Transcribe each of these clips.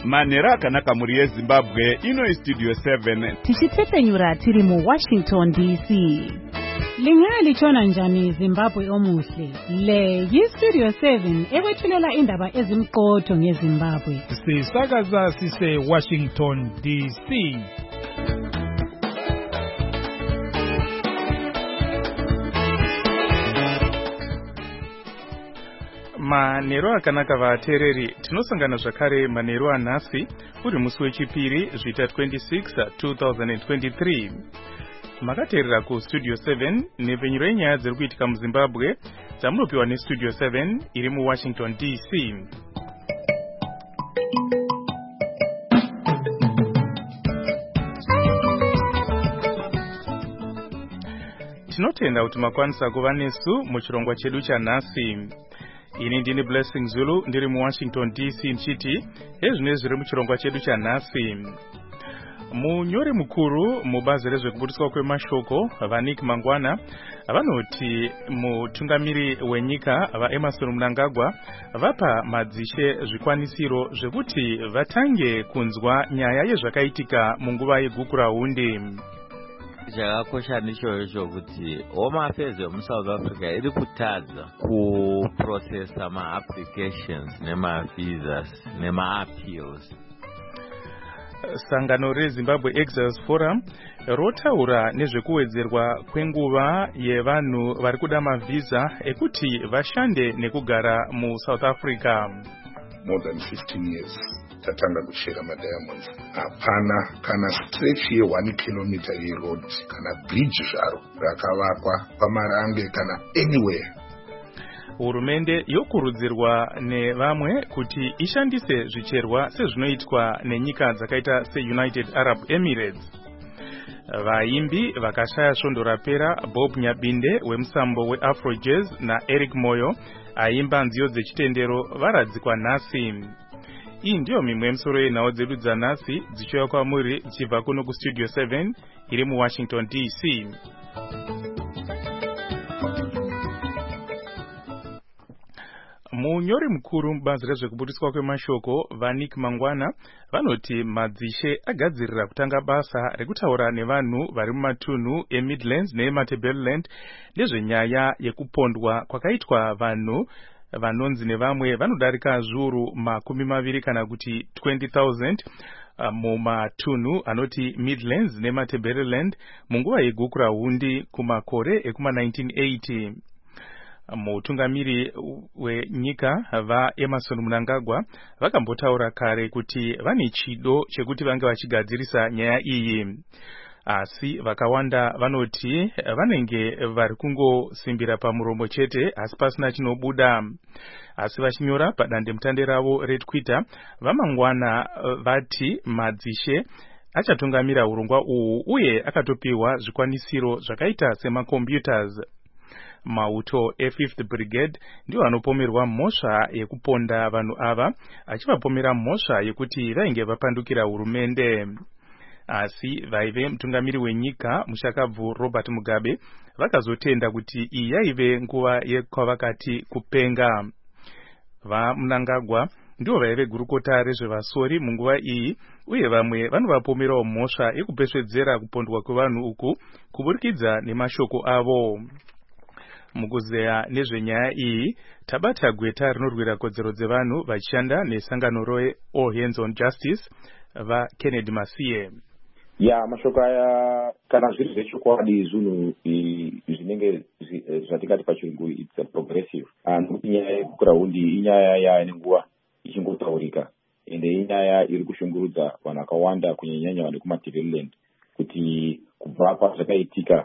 Manera akanaka muri yeZimbabwe ino Studio 7 tichitepenyura tiri mu Washington DC. Lingalitshona njani Zimbabwe omuhle? Le yi-Studio 7 ekwethulela indaba ezimqotho ngeZimbabwe. Sisakaza sise Washington DC. Manero akanaka vatereri, tinosangana zvakare manero anhasi uri musi wechipiri zvita 26 2023. Makateerera ku Studio 7 nepenyero yenyaya dziri kuitika muZimbabwe dzamunopiwa neStudio 7 iri mu Washington DC. Tinotenda kuti makwanisa kuva nesu muchirongwa chedu chanhasi. Ini ndini Blessing Zulu ndiri mu Washington DC nchiti ezvine zviri muchirongwa chedu chanhasi. Munyori mukuru mubazi rezvekubudiswa kwemashoko vaNick Mangwana vanoti mutungamiri wenyika vaEmmerson Mnangagwa vapa madzishe zvikwanisiro zvekuti vatange kunzwa nyaya yezvakaitika munguva yegukurahundi. Chakakosha ndicho kuti Home Affairs muSouth Africa iri kutadza kuprocessa ma-applications nema-visas nema-appeals. Sangano reZimbabwe Exiles Forum rotaura nezvekuwedzerwa kwenguva yevanhu vari kuda mavisa ekuti vashande nekugara muSouth Africa. More than 15 years tatanga kushera madiamonds. Hapana kana stretch ye1 kilometer yeroad kana bridge zvaro rakavakwa pamarange kana anywhere. Hurumende yokurudzirwa nevamwe kuti ishandise zvicherwa sezvinoitwa nenyika dzakaita seUnited Arab Emirates. Vaimbi vakashaya svondo rapera Bob Nyabinde wemusambo weAfro Jazz naEric Moyo aimba nziyo dzechitendero varadzikwa nhasi. Iyi ndiyo mimwe yemisoro yenhau dzedu dzanhasi dzichiuya kwamuri dzichibva kuno kuStudio 7 iri mu Washington DC. Munyori mukuru mubazi rezvekubudiswa kwemashoko vaNick Mangwana vanoti madzishe agadzirira kutanga basa rekutaura nevanhu vari mumatunhu eMidlands neMatabeleland nezvenyaya yekupondwa kwakaitwa vanhu vanonzi nevamwe vanodarika zviuru 20 kana kuti 20,000 mumatunhu anoti Midlands neMatabeleland munguva yegukurahundi kumakore ekuma1980. Mutungamiri wenyika vaEmmerson Mnangagwa vakambotaura kare kuti vane chido chekuti vange vachigadzirisa nyaya iyi. Asi vakawanda vanoti vanenge vari kungosimbira pamuromo chete asi pasina chinobuda. Asi vachinyora padandemutande ravo reTwitter vaMangwana vati madzishe achatungamira urongwa uhu uye akatopiwa zvikwanisiro zvakaita semacomputers. Mauto e5th Brigade ndiwo anopomerwa mhosva yekuponda vanhu ava achivapomera mhosva yekuti vainge vapandukira hurumende. Asi vaive mutungamiri wenyika mushakabvu Robert Mugabe vakazotenda kuti iyi yaive nguva yekwavakati kupenga. VaMnangagwa ndiwo vaive gurukota rezvevasori munguva iyi uye vamwe vanovapomerawo mhosva yekupesvedzera kupondwa kwevanhu uku kuburikidza nemashoko avo. Mukuzeya nezvenyaya iyi tabata gweta rinorwira kodzero dzevanhu vachishanda nesangano reAll Hands on Justice vaKennedy Masiye. Mashoko aya kana zviri zvechokwadi zvinhu zvinenge zvatingati pachirungu it's a progressive. Nokuti nyaya yegukurahundi inyaya yaine nguva ichingotaurika ende inyaya iri kushungurudza vanhu vakawanda kunyanya vanhu kuMatabeleland kuti kubva pazvakaitika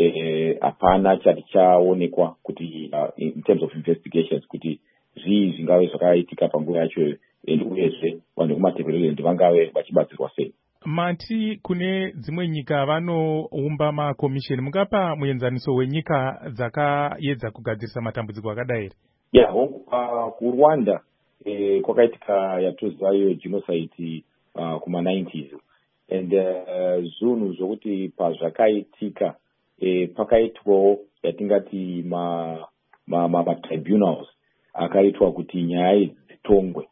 hapana chati chaonekwa kuti in terms of investigations kuti zvii zvingave zvakaitika panguva yacho ende uyezve vanhu kuMatabeleland vangave vachibatsirwa sei. Mati kune dzimwe nyika vanoumba makomisheni, mungapa muenzaniso wenyika dzakaedza kugadzirisa matambudziko akadai here? kuRwanda kwakaitika yatozivayo genocide kuma90s and zvinhu zvokuti pazvakaitika pakaitwawo yatingati ma tribunals akaitwa kuti nyaya dzitongwe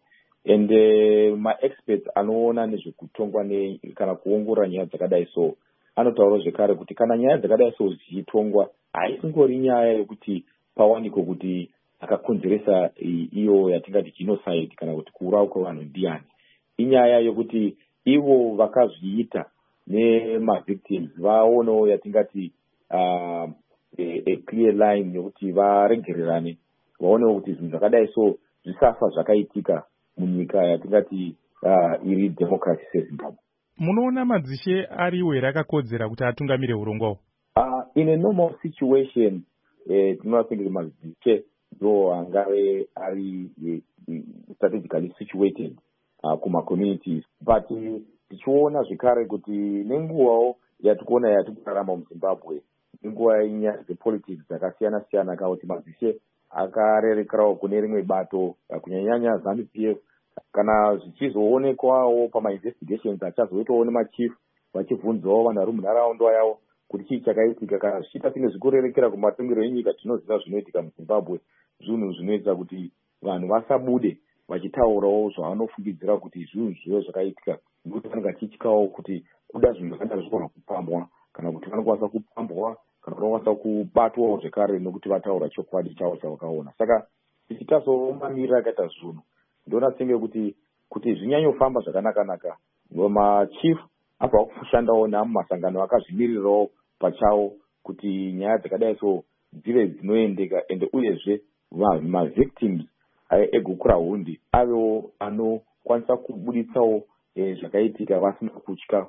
and ma-experts anoona nezvekutongwa kana kuongorora nyaya dzakadai so anotaura zvekare kuti kana nyaya dzakadai so dzichitongwa haisingori nyaya yekuti pawaniko kuti akakonzeresa iyo yatingati genocide kana kuti kuurawa kwevanhu ndiani. Inyaya yokuti ivo vakazviita nemavictims vaonewo yatingati a clear line yokuti varegererane, vaonewo kuti zvinhu zvakadai so zvisafa zvakaitika munyika yatingati iri democracy sezimbabwe. Munoona madzishe ariwo here akakodzera kuti atungamire urongwa? In a normal situation tinoathingi madzishe ndo angave ari strategically situated kuma-communities, but tichiona zvekare kuti nenguvawo yatikuona yatikurarama muZimbabwe nenguva yenyaya dzepolitics dzakasiyana-siyana kana kuti madzishe akarerekerawo kune rimwe bato kunyanyanya ZANU-PF, kana zvichizoonekwawo pama-investigations achazoitawo nemachief vachibvunzawo vanhu vari munharaunda yavo kuti chii chakaitika. Kana zvichiita sine zvikurerekera kumatongero enyika, tinoziva zvinoitika muZimbabwe, zvinhu zvinoita kuti vanhu vasabude vachitaurawo zvavanofungidzira kuti zvinhu zvivo zvakaitika, nokuti vanenge vachityawo kuti kuda zvinhu zvakadaro zvinogona kupambwa kana kuti vanokwanisa kupambwa kana vanokwanisa kubatwawo zvekare nokuti vataura chokwadi chavo chavakaona. Saka tichitazomamirira akaita zvinhu ndoona senge kuti zvinyanyofamba zvakanaka-naka, machief abva kushandawo namumasangano akazvimirirawo pachawo kuti nyaya dzakadai so dzive dzinoendeka, ende uyezve mavictims egukura hundi avewo anokwanisa kubuditsawo zvakaitika vasina kutya.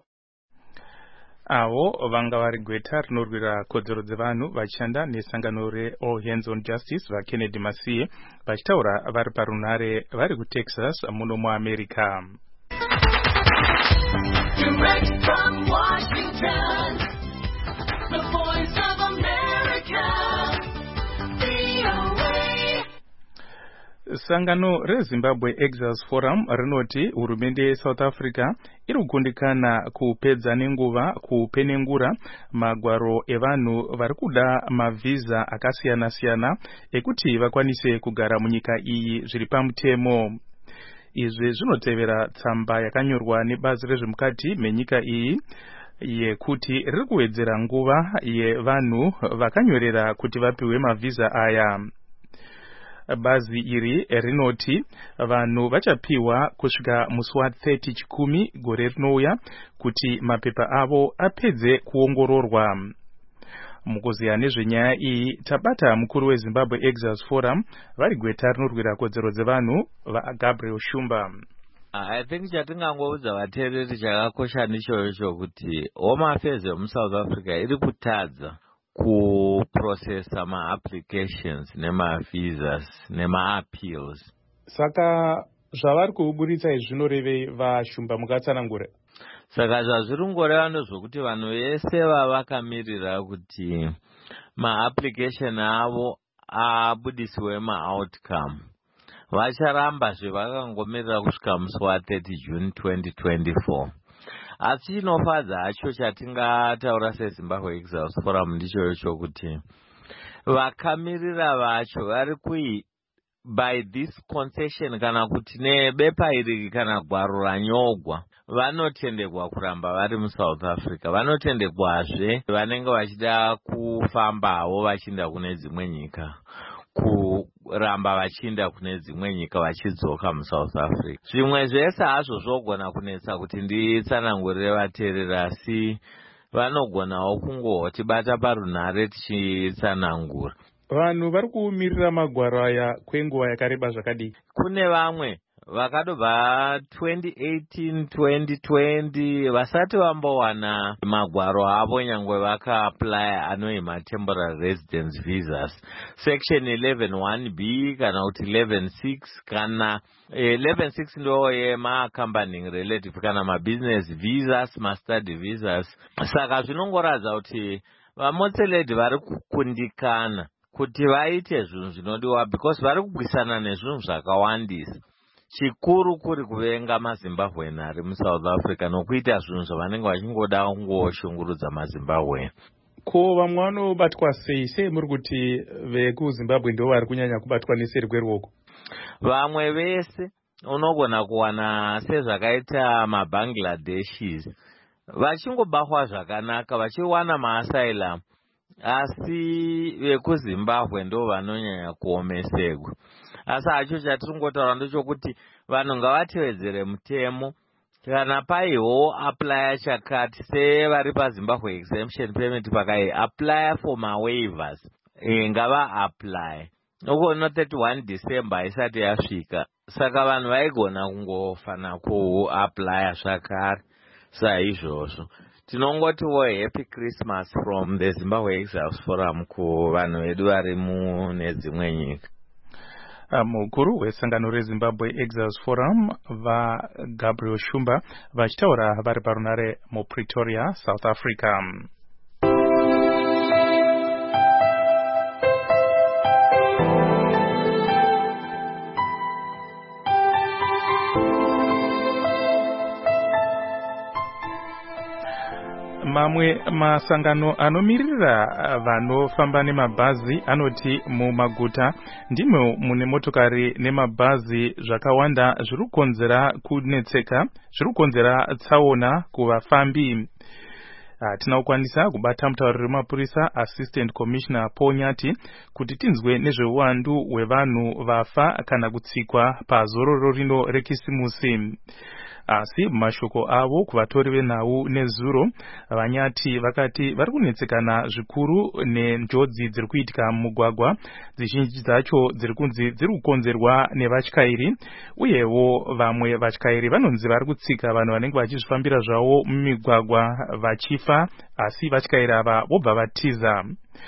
Avo vanga vari gweta rinorwira kodzero dzevanhu vachishanda nesangano reAll Hands on Justice vaKennedy Masiye vachitaura vari parunhare vari kuTexas muno muAmerica. Direct from Washington, the voice of America, VOA. Sangano reZimbabwe Exiles Forum rinoti hurumende yeSouth Africa iri kugundikana kupedza nenguva kupenengura magwaro evanhu vari kuda mavhiza akasiyana-siyana ekuti vakwanise kugara munyika iyi zviri pamutemo. Izvi zvinotevera tsamba yakanyorwa nebazi rezvemukati menyika iyi yekuti riri kuwedzera nguva yevanhu vakanyorera kuti vapiwe mavhiza aya. Bazi iri rinoti vanhu vachapiwa kusvika musi wa30 chikumi gore rinouya kuti mapepa avo apedze kuongororwa. Mukuziya nezvenyaya iyi tabata mukuru weZimbabwe Exiles Forum vari gweta rinorwira kodzero dzevanhu vaGabriel Shumba. I think chatingangoudza vateereri chakakosha ndichocho kuti Home Affairs yemuSouth Africa iri kutadza kuprocessa ma-applications nema-visas nema-appeals. Saka zvavari kuburitsa izvi zvinorevei vaShumba mukatsanangura? Saka zvazviri ngoreva ndezvokuti vanhu vese vavakamirira kuti ma-application avo abudisiwe ma-outcome vacharamba zvavakangomirira kusvika musi wa30 June 2024. Asi chinofadza hacho chatingataura seZimbabwe Exiles Forum ndicho kuti vakamirira vacho vari by this concession kana kuti nebepa iri kana gwaro ranyogwa vanotendekwa kuramba vari muSouth Africa. Vanotendekwazve vanenge vachida kufambawo vachienda kune dzimwe nyika kuramba vachienda kune dzimwe nyika vachidzoka muSouth Africa. Zvimwe zvese hazvo zvogona kunetsa kuti nditsanangurire vateereri, asi vanogonawo kungotibata parunhare tichitsanangura. Vanhu vari kumirira magwaro aya kwenguva yakareba zvakadii? Kune vamwe vakadobva 2018 2020 vasati vambowana magwaro avo nyangwe vakaapply anoima temporary residence visas section 11(1)b kana kuti 11(6) kana 11(6) ndo yema-accompanying relative kana ma-business visas, ma-study visas. Saka zvinongoratidza kuti vamotseledi vari kukundikana kuti vaite zvinhu zvinodiwa because vari kugwisana nezvinhu zvakawandisa. Chikuru kuri kuvenga maZimbabwean ari muSouth Africa nokuita zvinhu zvavanenge vachingoda kungoshungurudza maZimbabwean. Ko vamwe vanobatwa sei muri kuti vekuZimbabwe ndo vari kunyanya kubatwa neserwe rwoko? Vamwe vese unogona kuwana sezvakaita maBangladeshis vachingobahwa zvakanaka vachiwana maasylum, asi vekuZimbabwe ndo vanonyanya kuomesekwa. Asi hacho chatiringotaura ndechokuti vanhu ngavatevedzere mutemo. Kana paiwo apply chakati sevari paZimbabwe exemption permit pakai apply for waivers, ngava apply uko no 31 December isati yasvika, saka vanhu vaigona kungofana kuapply zvakare. Saizvozvo tinongotiwo happy Christmas from the Zimbabwe Exiles Forum kuvanhu vedu vari mune dzimwe nyika. Mukuru wesangano reZimbabwe Exiles Forum vaGabriel Shumba vachitaura vari parunare muPretoria, South Africa. Mamwe masangano anomirira vanofamba nemabhazi anoti mumaguta ndimo mune motokari nemabhazi zvakawanda zviri kukonzera kunetseka, zviri kukonzera tsaona kuvafambi. Tinokwanisa kubata mutauriri wemapurisa Assistant Commissioner Paul Nyati kuti tinzwe nezveuwandu hwevanhu vafa kana kutsikwa pazororo rino rekisimusi. Asi mashoko avo kuvatori venhau nezuro, Vanyati vakati vari kunetsekana zvikuru nenjodzi dziri kuitika mumugwagwa, dzizhinji dzacho dziri kunzi dziri kukonzerwa nevatyairi, uyewo vamwe vatyairi vanonzi vari kutsika vanhu vanenge vachizvifambira zvavo mumigwagwa vachifa, asi vatyairi ava vobva vatiza.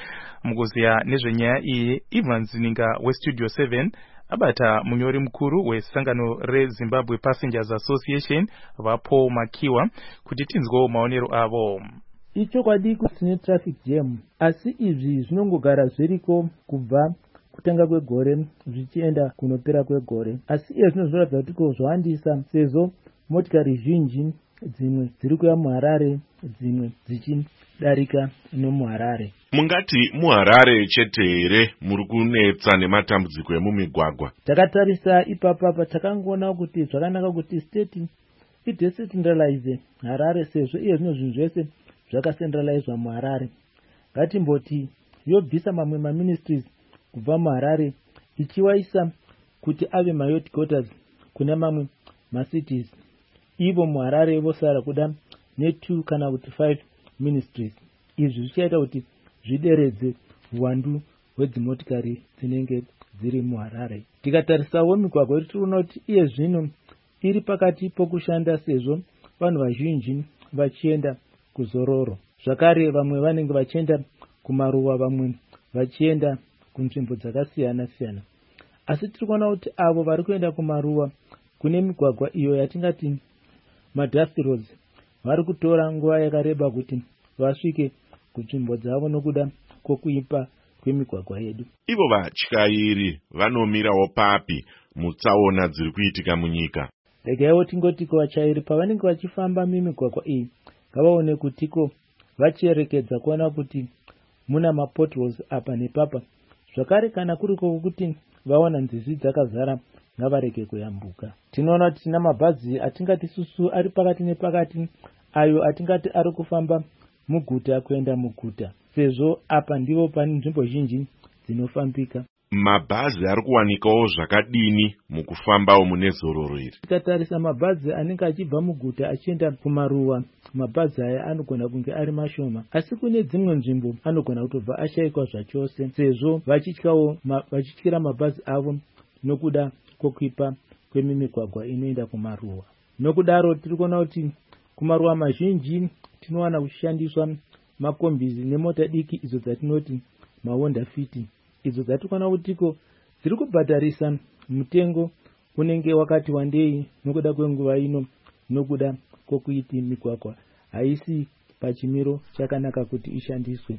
Mukuziya nezvenyaya iyi, Ivan Zininga weStudio 7 abata munyori mukuru wesangano reZimbabwe Passengers Association vaPaul Makiwa kuti tinzwewo maonero avo. Ichokwadi kuti tine traffic jam, asi izvi zvinongogara zviriko kubva kutanga kwegore zvichienda kunopera kwegore, asi izvi zvinoratidza kuti zvawandisa sezvo motikari zhinji dzimwe dziri kuya muHarare dzimwe dzichidarika nomuHarare. Mungati muHarare chete here muri kunetsa nematambudziko emumigwagwa? Takatarisa ipapa takangoona kuti zvakanaka kuti state idecentralize Harare sezvo iyo zvino zvinhu zvese zvakacentralizwa muHarare. Ngatimboti yobvisa mamwe maministries kubva muHarare ichiwaisa kuti ave maheadquarters kuna mamwe macities. Ivo muHarare vosara kuda ne2 kana kuti 5 ministries. Izvi zvichaita kuti zvideredze uwandu hwedzimotikari dzinenge dziri muHarare. Tikatarisawo migwagwa tinoona kuti iye zvino iri pakati pokushanda sezvo vanhu vazhinji vachienda kuzororo. Zvakare vamwe vanenge vachienda kumaruwa, vamwe vachienda kunzvimbo dzakasiyana siyana. Asi tiri kuona kuti avo vari kuenda kumaruwa kune migwagwa iyo yatingati madust roads vari kutora nguva yakareba kuti vasvike kunzvimbo dzavo nokuda kwokuipa kwemigwagwa yedu. Ivo vatyairi vanomirawo papi mutsaona dziri kuitika munyika? Regaiwo tingotiko vatyairi pavanenge vachifamba mimigwagwa iyi ngavaone kutiko vachiyerekedza kuona kuti muna mapotholes apa nepapa. Zvakare kana kuriko kuti vaona nzizi dzakazara ngavarege kuyambuka. Tinoona kuti tina mabhazi atingati susu ari pakati nepakati, ayo atingati ari kufamba muguta kuenda muguta, sezvo apa ndivo pane nzvimbo zhinji dzinofambika. Mabhazi ari kuwanikawo zvakadini mukufambawo mune zororo iri? Tikatarisa mabhazi anenge achibva muguta achienda kumaruwa, mabhazi aya anogona kunge ari mashoma, asi kune dzimwe nzvimbo anogona kutobva ashayikwa zvachose, sezvo vachityira mabhazi avo nokuda kwokuipa kwemimigwagwa inoenda kumaruwa. Nokudaro tiri kuona kuti kumaruwa mazhinji tinowana kushandiswa makombizi nemota diki idzo dzatinoti maHonda Fit, idzo dzatikona kutiko dziri kubhadharisa mutengo unenge wakati wandei nokuda kwenguva ino, nokuda kwokuiti migwagwa haisi pachimiro chakanaka kuti ishandiswe.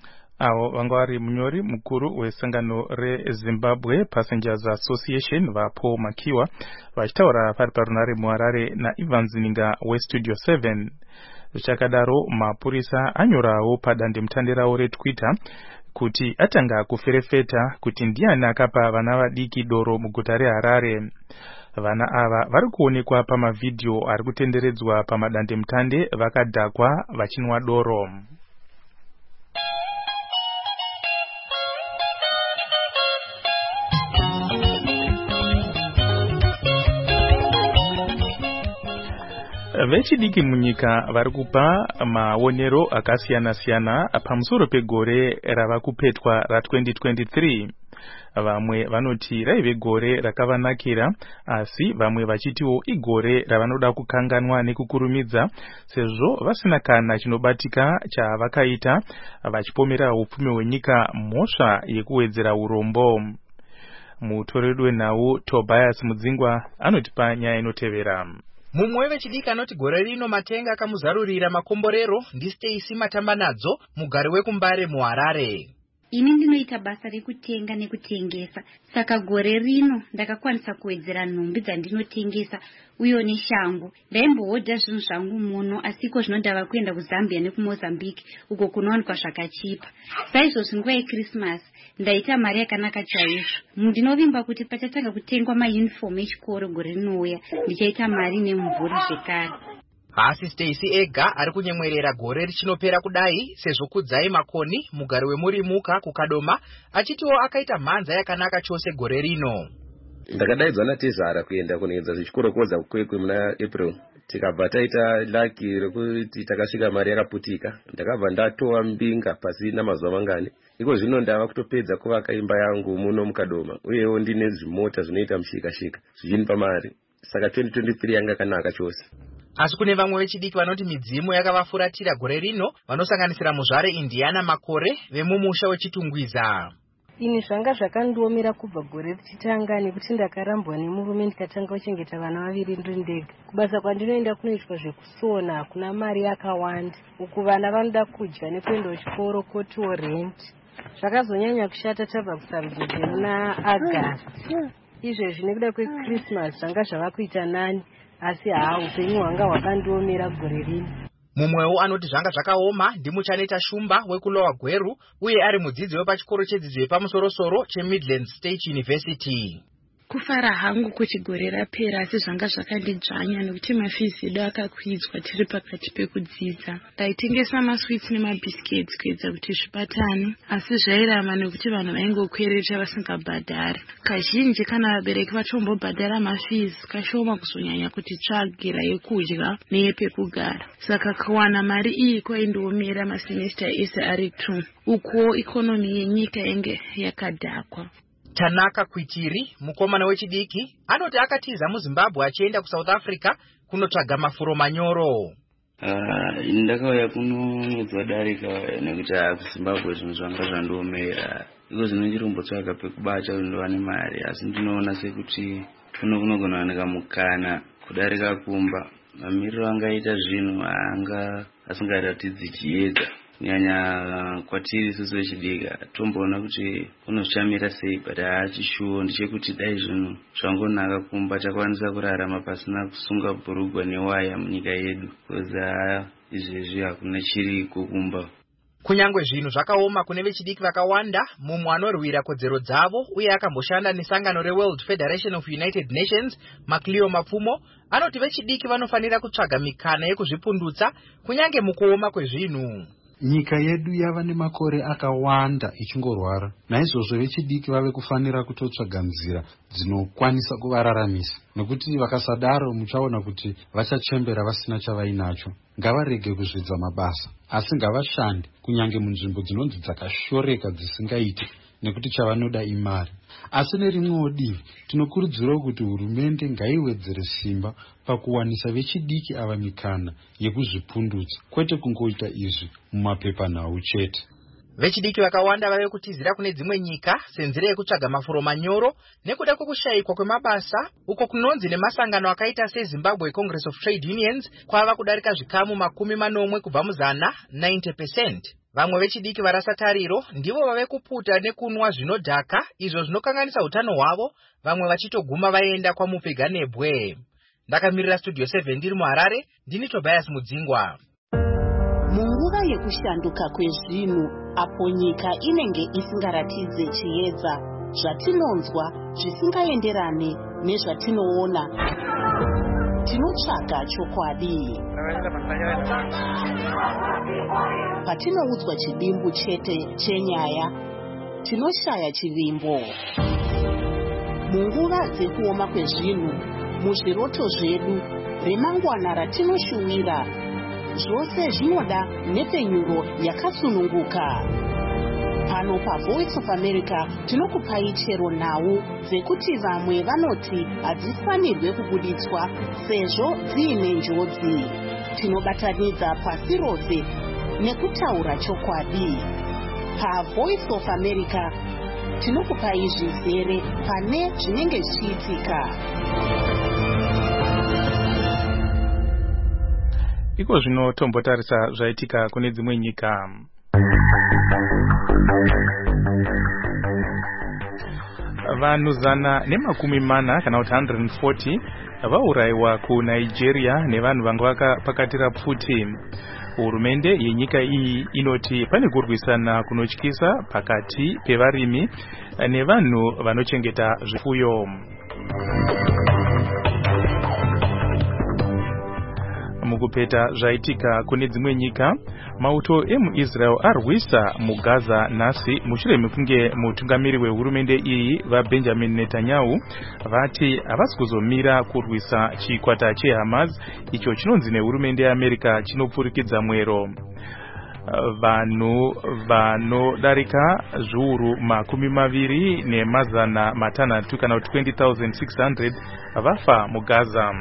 Avo vanga vari munyori mukuru wesangano reZimbabwe Passengers Association vaPaul Makiwa vachitaura pari parunare muHarare naIvan Zininga weStudio 7. Zvichakadaro mapurisa anyorawo padandemutande rawo reTwitter kuti atanga kuferefeta kuti ndiani akapa vana vadiki doro muguta reHarare. Vana ava vari kuonekwa pamavidhio ari kutenderedzwa pamadandemutande vakadhakwa vachinwa doro. Vechidiki munyika vari kupa maonero akasiyana-siyana pamusoro pegore rava kupetwa ra2023. Vamwe vanoti raive gore rakavanakira, asi vamwe vachitiwo igore ravanoda kukanganwa nekukurumidza sezvo vasina kana chinobatika chavakaita vachipomera upfumi hwenyika mhosva yekuwedzera urombo. Mutoreri wenhau Tobias Mudzingwa anotipa nyaya inotevera. Mumwe wevechidiki anoti gore rino matenga akamuzarurira makomborero ndiStacy Matambanadzo, mugari wekuMbare muHarare. Ini ndinoita basa rekutenga nekutengesa, saka gore rino ndakakwanisa kuwedzera nhumbi dzandinotengesa uye neshangu. Ndaimbohodha zvinhu zvangu muno, asiko zvinodhava kuenda kuZambia nekuMozambique uko kunowanikwa zvakachipa. Saizvozvo nguva yeChristmas ndaita mari yakanaka chaizvo. Ndinovimba kuti pachatanga kutengwa mayunifomu echikoro gore rinouya ndichaita mari nemumvuri zvekare. Hasi Stacy ega ari kunyemwerera gore richinopera kudai sezvo Kudzai Makoni, mugari weMurimuka kuKadoma, achitiwo akaita mhanza yakanaka chose gore rino. Ndakadaidzwa naTezara kuenda kunoedza zvichikoro kodza kukwekwe muna April. Tikabva taita laki rekuti takasvika mari yakaputika. Ndakabva ndatowa mbinga pasina mazuva mangani. Iko zvino ndava kutopedza kuvaka imba yangu muno muKadoma, uyewo ndine zvimota zvinoita mushika-shika zvichinipa mari. Saka 2023 yanga yakanaka chose. Asi kune vamwe vechidiki vanoti midzimu yakavafuratira gore rino, vanosanganisira muzvare Indiana Makore vemumusha weChitungwiza. Ini zvanga zvakandiomera kubva gore richitanga nekuti ndakarambwa nemurume ndikatanga kuchengeta vana vaviri ndiri ndega. Kubasa kwandinoenda kunoitwa zvekusona, kuna mari yakawanda. Uku vana vanoda kudya nekuenda kuchikoro kotiwo rent. Zvakazonyanya kushata tabva kusabject muna August. Izvezvi nekuda kweChristmas zvanga zvava kuita nani, asi upenyu hwanga hwakandiomera gore rino. Mumwewo anoti zvanga zvakaoma ndimuchaneta Shumba wekulowa Gweru, uye ari mudzidzi wepachikoro chedzidzo yepamusoro-soro cheMidlands State University. Kufara hangu kuti gore rapera, asi zvanga zvakandidzvanya nekuti mafizi edu akakwidzwa tiri pakati pekudzidza. Ndaitengesa maswits nemabhisiketi kuedza kuti zvibatane, asi zvairama nekuti vanhu vaingokwereta vasingabhadhari. Kazhinji kana vabereki vatombobhadhara mafizi, kashoma kuzonyanya kuti tsvagira yekudya neyepekugara. Saka kuwana mari iyi kwaindiomera masemesta ese ari 2. Ukuwo ikonomi yenyika yange yakadhakwa. Tanaka Kwitiri, mukomana wechidiki, anoti akatiza muZimbabwe achienda kuSouth Africa kunotsvaga mafuro manyoro. Ndakauya kuno mwedzi wadarika nekuti kuZimbabwe zvinhu zvanga zvandiomera. Iko zvino ndichirombotsvaga pekubata ndovane mari, asi ndinoona sekuti kunogona kuwanika mukana kudarika kumba. Mamiriro angaita zvinhu asingaratidzi chiedza. Nyanya kwatiri isusu vechidika tomboona kuti unozvichamira sei, but haachishuwo ndechekuti dai zvinhu zvangonaka kumba takwanisa kurarama pasina kusunga bhurugwa newaya munyika yedu, koza izvezvi hakuna chiriko kumba. Kunyangwe zvinhu zvakaoma kune vechidiki vakawanda, mumwe anorwira kodzero dzavo uye akamboshanda nesangano reWorld Federation of United Nations, Macleo Mapfumo, anoti vechidiki vanofanira kutsvaga mikana yekuzvipundutsa kunyange mukuoma kwezvinhu. Nyika yedu yava nemakore akawanda ichingorwara. Naizvozvo vechidiki vave kufanira kutotsvaga nzira dzinokwanisa kuvararamisa. Nekuti vakasadaro muchaona kuti vachachembera vasina chavainacho. Ngavarege kuzvidza mabasa, asi ngavashande kunyange munzvimbo dzinonzi dzakashoreka dzisingaiti, nekuti chavanoda imari. Asi nerimwewo divi tinokurudzirawo kuti hurumende ngaiwedzere simba pakuwanisa vechidiki ava mikana yekuzvipundutsa, kwete kungoita izvi mumapepanhau chete. Vechidiki vakawanda vave kutizira kune dzimwe nyika senzira yekutsvaga mafuro manyoro nekuda kwekushayikwa kwemabasa, uko kunonzi nemasangano akaita seZimbabwe Congress of Trade Unions kwava kudarika zvikamu 40 kubva muzana 90%. Vamwe vechidiki varasa tariro ndivo vave kuputa nekunwa zvinodhaka, izvo zvinokanganisa utano hwavo, vamwe vachitoguma vaenda kwaMupfiganebwe. Ndakamirira Studio 7 ndiri muHarare, ndini Tobias Mudzingwa. Munguva yekushanduka kwezvinhu, apo nyika inenge isingaratidze chiedza, zvatinonzwa zvisingaenderane nezvatinoona. Tinotsvaga chokwadi. Patinoudzwa chidimbu chete chenyaya, tinoshaya chivimbo. Munguva dzekuoma kwezvinhu, muzviroto zvedu, remangwana ratinoshuwira, zvose zvinoda nhepfenyuro yakasununguka. Pano paVoice of America tinokupai chero nhau dzekuti vamwe vanoti hadzifanirwe kubuditswa sezvo dziine njodzi. Tinobatanidza pasi rose nekutaura chokwadi. PaVoice of America tinokupai zvizere pane zvinenge zvichiitika. Iko zvino tombotarisa zvaitika kune dzimwe nyika. Vanhu 140 kana kuti 140 vaurayiwa kuNigeria nevanhu vanga vakapakatira pfuti. Hurumende yenyika iyi inoti pane kurwisana kunotyisa pakati pevarimi nevanhu vanochengeta zvifuyo. Mukupeta zvaitika kune dzimwe nyika, mauto emuIsrael arwisa muGaza nhasi mushure mekunge mutungamiri wehurumende iyi vaBenjamin Netanyahu vati havasi kuzomira kurwisa chikwata cheHamas icho chinonzi nehurumende yeAmerica chinopfurikidza mwero. Vanhu vanodarika zviuru 20,600 kana kuti 20,600 vafa muGaza.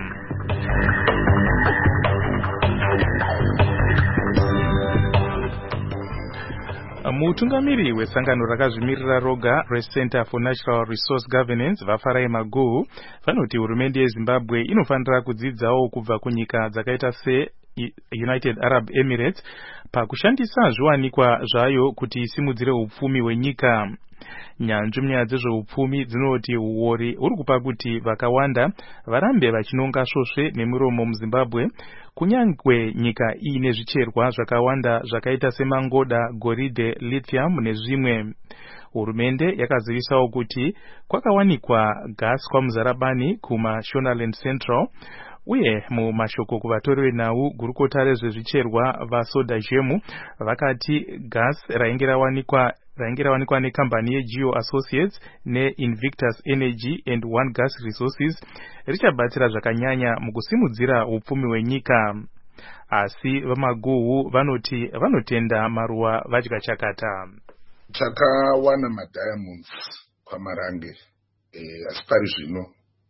Mutungamiri wesangano rakazvimirira roga reCenter for Natural Resource Governance vaFarai Maguhu vanoti hurumende yeZimbabwe inofanira kudzidzawo kubva kunyika dzakaita seUnited Arab Emirates pakushandisa zviwanikwa zvayo kuti isimudzire upfumi hwenyika. Nyanzvi munyaya dzezveupfumi dzinoti uori uri kupa kuti vakawanda varambe vachinonga svosve nemiromo muZimbabwe, kunyangwe nyika iine zvicherwa zvakawanda zvakaita semangoda, goridhe, lithium nezvimwe. Hurumende yakazivisawo kuti kwakawanikwa gas kwamuzarabani kumaShonaland Central, uye mumashoko kuvatori venhau gurukota rezvezvicherwa vaSodajemu vakati gas rainge rawanikwa nekambani yeGeo Associates neInvictus Energy and One Gas Resources richabatsira zvakanyanya mukusimudzira upfumi hwenyika. Asi vaMaguhu vanoti vanotenda maruva vadya chakata. Takawana madiamonds pamarange asi pari zvino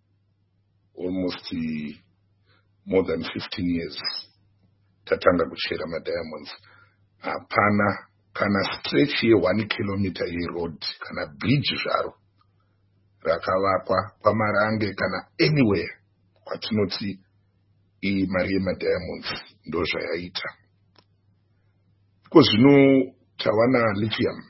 almost more than 15 years tatanga kuchera madiamonds. Hapana kana stretch ye1 kilometer yeroad kana bridge zvaro rakavakwa pamarange kana anywhere kwatinoti mari yemadiamonds ndo zvayaita. Iko zvino tawana lithium.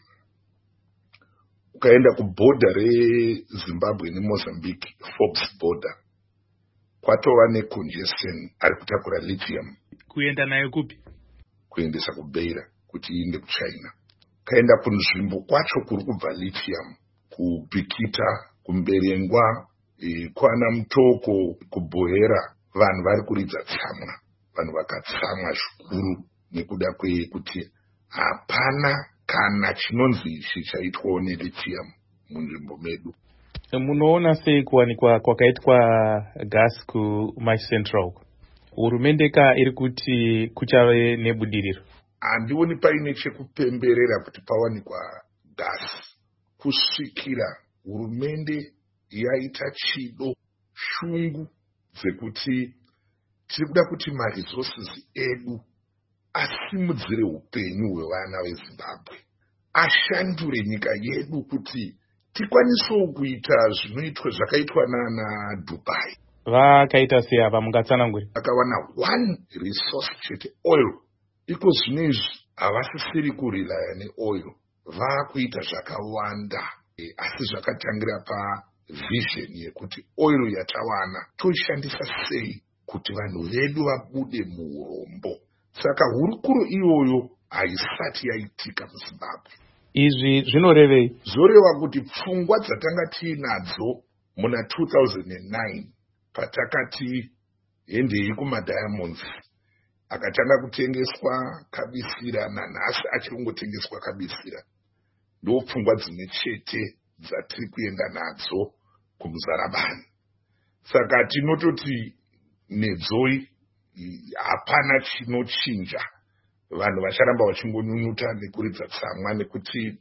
Ukaenda kuborder reZimbabwe neMozambique, Forbes border, kwatova necongestion ari kutakura lithium. Kuenda nayo kupi? Kuendesa kuBeira kuti iende kuChina. Kaenda kunzvimbo kwacho kuri kubva lithium, kuBikita, kuMberengwa, kwana Mutoko, kuBohera, vanhu vari kuridza tsamwa. Vanhu vakatsamwa zvikuru nekuda kwekuti hapana kana chinonzi chichaitwawo nelithium munzvimbo medu. Munoona sei kuwanikwa kwakaitwa gas kumaCentral? Hurumende iri kuti kuchave nebudiriro? Handioni paine chekupemberera kuti pawanikwa gas. Kusvikira hurumende yaita chido shungu dzekuti tiri kuda kuti maresources edu asimudzire upenyu hwevana veZimbabwe, ashandure nyika yedu kuti tikwanisewo kuita zvinoitwa zvakaitwa nana Dubai. Vakaita sei ava mungatsanangure? Vakawana one resource chete, oil. Iko zvinezvi havasisiri kurilaya neoil, vakuita zvakawanda, asi zvakatangira pavision yekuti oil yatawana toishandisa sei kuti vanhu vedu vabude muurombo. Saka hurukuro iyoyo haisati yaitika muZimbabwe. izvi zvinorevei? Zvoreva kuti pfungwa dzatanga tiinadzo muna 2009 patakati hendei kumadiamonds akatanga kutengeswa kabisira nanhasi achiri kungotengeswa kabisira, ndo pfungwa dzimwe chete dzatiri kuenda nadzo kumuzarabani. Saka tinototi nedzoi hapana chinochinja, vanhu vacharamba vachingonyunyuta nekuridza tsamwa, nekuti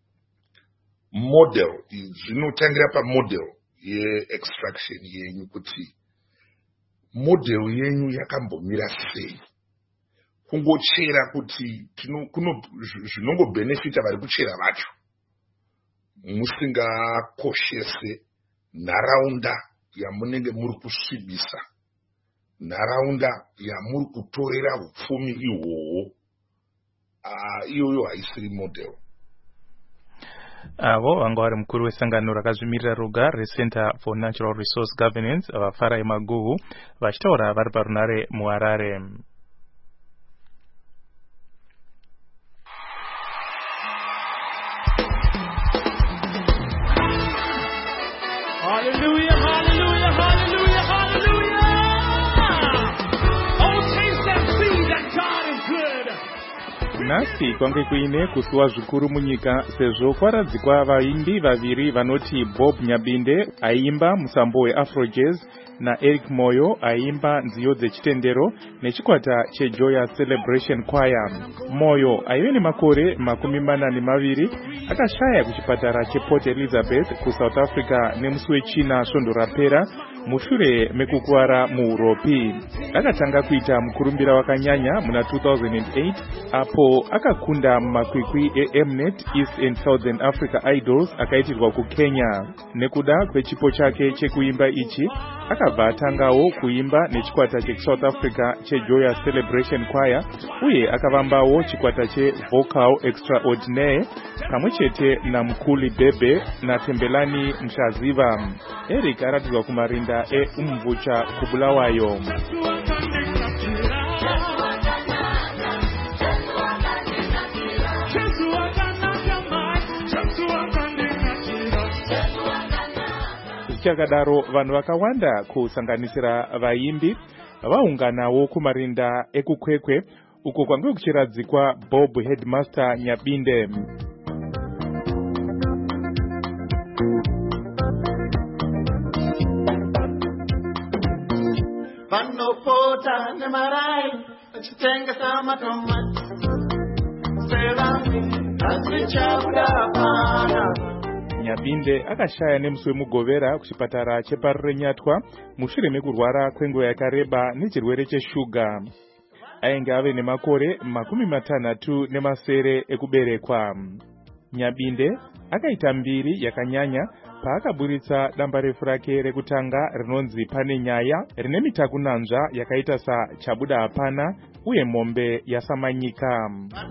model zvinotangira pamodel yeextraction yenyu, kuti model yenyu yakambomira sei. Kungochera kuti zvinongobenefita vari kuchera vacho, musingakoshese nharaunda yamunenge muri kusvibisa, nharaunda yamuri kutorera upfumi ihwohwo. Iyoyo haisiri model. Avo vanga vari mukuru wesangano rakazvimirira roga reCenter for Natural Resource Governance Farai Maguhu vachitaura vari parunare muHarare. Hallelujah, hallelujah, hallelujah, hallelujah. Oh, taste and see that God is good. Nhasi kwange kuine kusuwa zvikuru munyika sezvo kwaradzikwa vaimbi vaviri vanoti Bob Nyabinde aimba musambo weAfrojazz naEric Moyo aimba nziyo dzechitendero nechikwata cheJoya Celebration Choir. Moyo aive nemakore 42 akashaya kuchipatara chePort Elizabeth kuSouth Africa nemusi wechina svondo rapera mushure mekukuwara muuropi. Akatanga kuita mukurumbira wakanyanya muna 2008 apo akakunda mumakwikwi eMnet East and Southern Africa Idols akaitirwa kuKenya. Nekuda kwechipo chake chekuimba ichi akabva atangawo kuimba nechikwata cheSouth Africa cheJoya Celebration Choir uye akavambawo chikwata cheVocal Extraordinaire pamwechete naMkuli Bebe naTembelani Mshaziva. Eric aratidzwa kumarinda eUmvucha Kubulawayo. Chakadaro vanhu vakawanda kusanganisira vaimbi vaunganawo kumarinda ekukwekwe uko kwange kuchiradzikwa Bob Headmaster Nyabinde. Vanopota nemarai vachitengesa matomati sevamwe asichabuda hapana. Nyabinde akashaya nemusi wemugovera kuchipatara chepaRenyatwa mushure mekurwara kwenguva yakareba nechirwere cheshuga. Ainge ave nemakore 60 ekuberekwa. Nyabinde akaita mbiri yakanyanya paakaburitsa damba refu rake rekutanga rinonzi Pane Nyaya rine mitakunanzva yakaita sachabuda hapana uye mombe yasamanyika.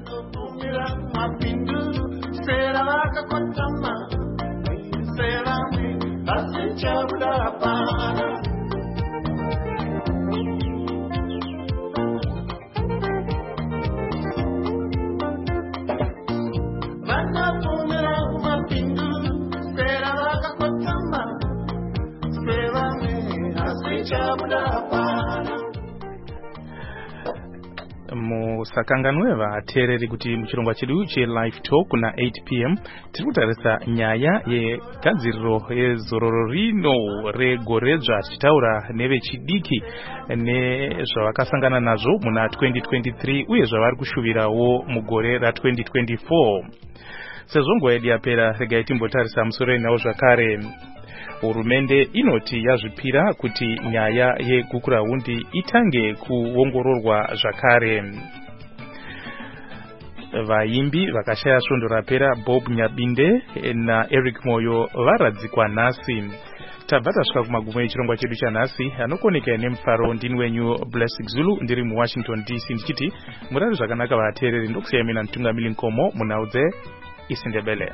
Musakanganwe vateereri kuti muchirongwa chedu cheLive Talk kuna 8 p.m. tiri kutarisa nyaya yegadziriro yezororo rino regoredzva tichitaura nevechidiki nezvavakasangana nazvo muna 2023 uye zvavari kushuvirawo mugore ra2024. Sezvo nguva yedu yapera regai timbotarisa musoro nawo zvakare. Hurumende inoti yazvipira kuti nyaya yegukurahundi itange kuongororwa zvakare. Vaimbi vakashaya svondo rapera Bob Nyabinde naEric Moyo varadzikwa nhasi. Tabva tasvika kumagumo echirongwa chedu chanhasi anokoneka nemufaro. Ndini wenyu Blessing Zulu ndiri muWashington DC ndichiti murari zvakanaka vateereri. Ndokusiyai mina Mtungamili Nkomo munhau dzeIsindebele.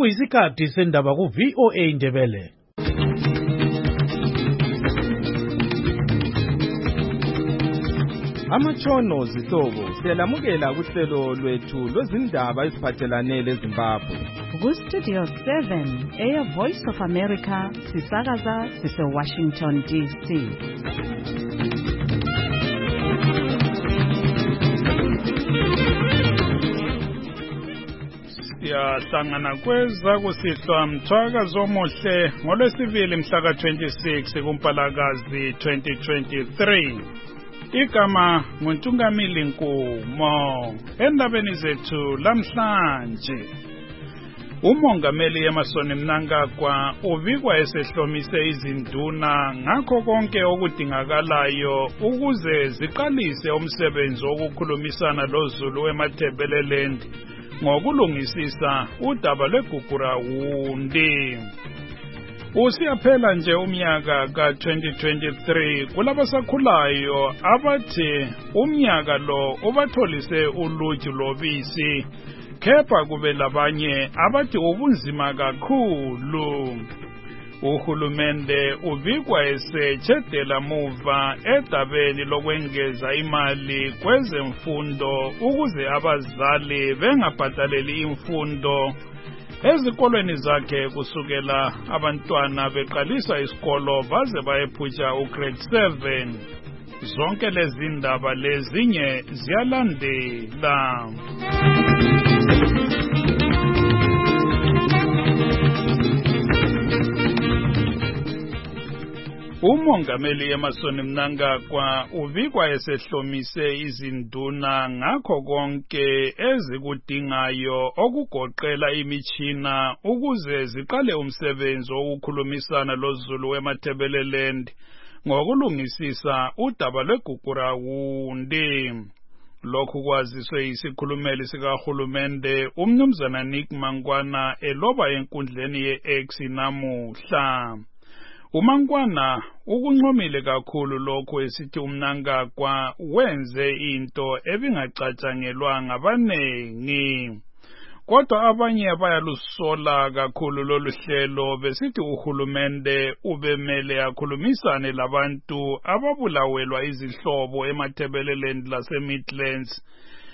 sekuyisikhathi sendaba ku-VOA Indebele. Amatshono zihlobo siyalamukela kuhlelo lwethu lwezindaba eziphathelane leZimbabwe. Ku-Studio 7 eya Voice of America sisakaza sise-Washington DC. Siyahlangana kweza kusihlwa mthwakazo omuhle ngolwesibili mhla ka-26 kuMpalakazi 2023. Igama nguNtungamili Nkumo. Endabeni zethu lamhlanje, umongameli Emmerson Mnangagwa ubikwa esehlomise izinduna ngakho konke okudingakalayo ukuze ziqalise umsebenzi wokukhulumisana loZulu eMathebeleland ngokulungisisa udaba lweGugurawundi. Usiyaphela nje umnyaka ka-2023 kulabasakhulayo abathi umnyaka lo ubatholise uluju lobisi, kepha kube labanye abathi ubunzima kakhulu. Uhulumende ubikwa esetshedela muva edabeni lokwengeza imali kwezemfundo ukuze abazali bengabhadaleli imfundo ezikolweni zakhe kusukela abantwana beqalisa isikolo baze bayephutsha ugrade 7. Zonke lezi ndaba lezinye ziyalandela. Umongameli Emmerson Mnangagwa ubikwa esehlomise izinduna ngakho konke ezikudingayo okugoqela imitshina ukuze ziqale umsebenzi wokukhulumisana loZulu eMathebeleland ngokulungisisa udaba lweGugurawundi. Lokhu kwaziswe isikhulumeli sikahulumende umnumzana Nick Mangwana eloba enkundleni ye-X namuhla. uMangwana ukunqomile kakhulu lokho esithi uMnangagwa wenze into ebingacatshangelwa ngabanengi. Kodwa abanye bayalusola kakhulu lolu hlelo besithi uhulumende ubemele akhulumisane labantu ababulawelwa izihlobo eMathebeleland laseMidlands.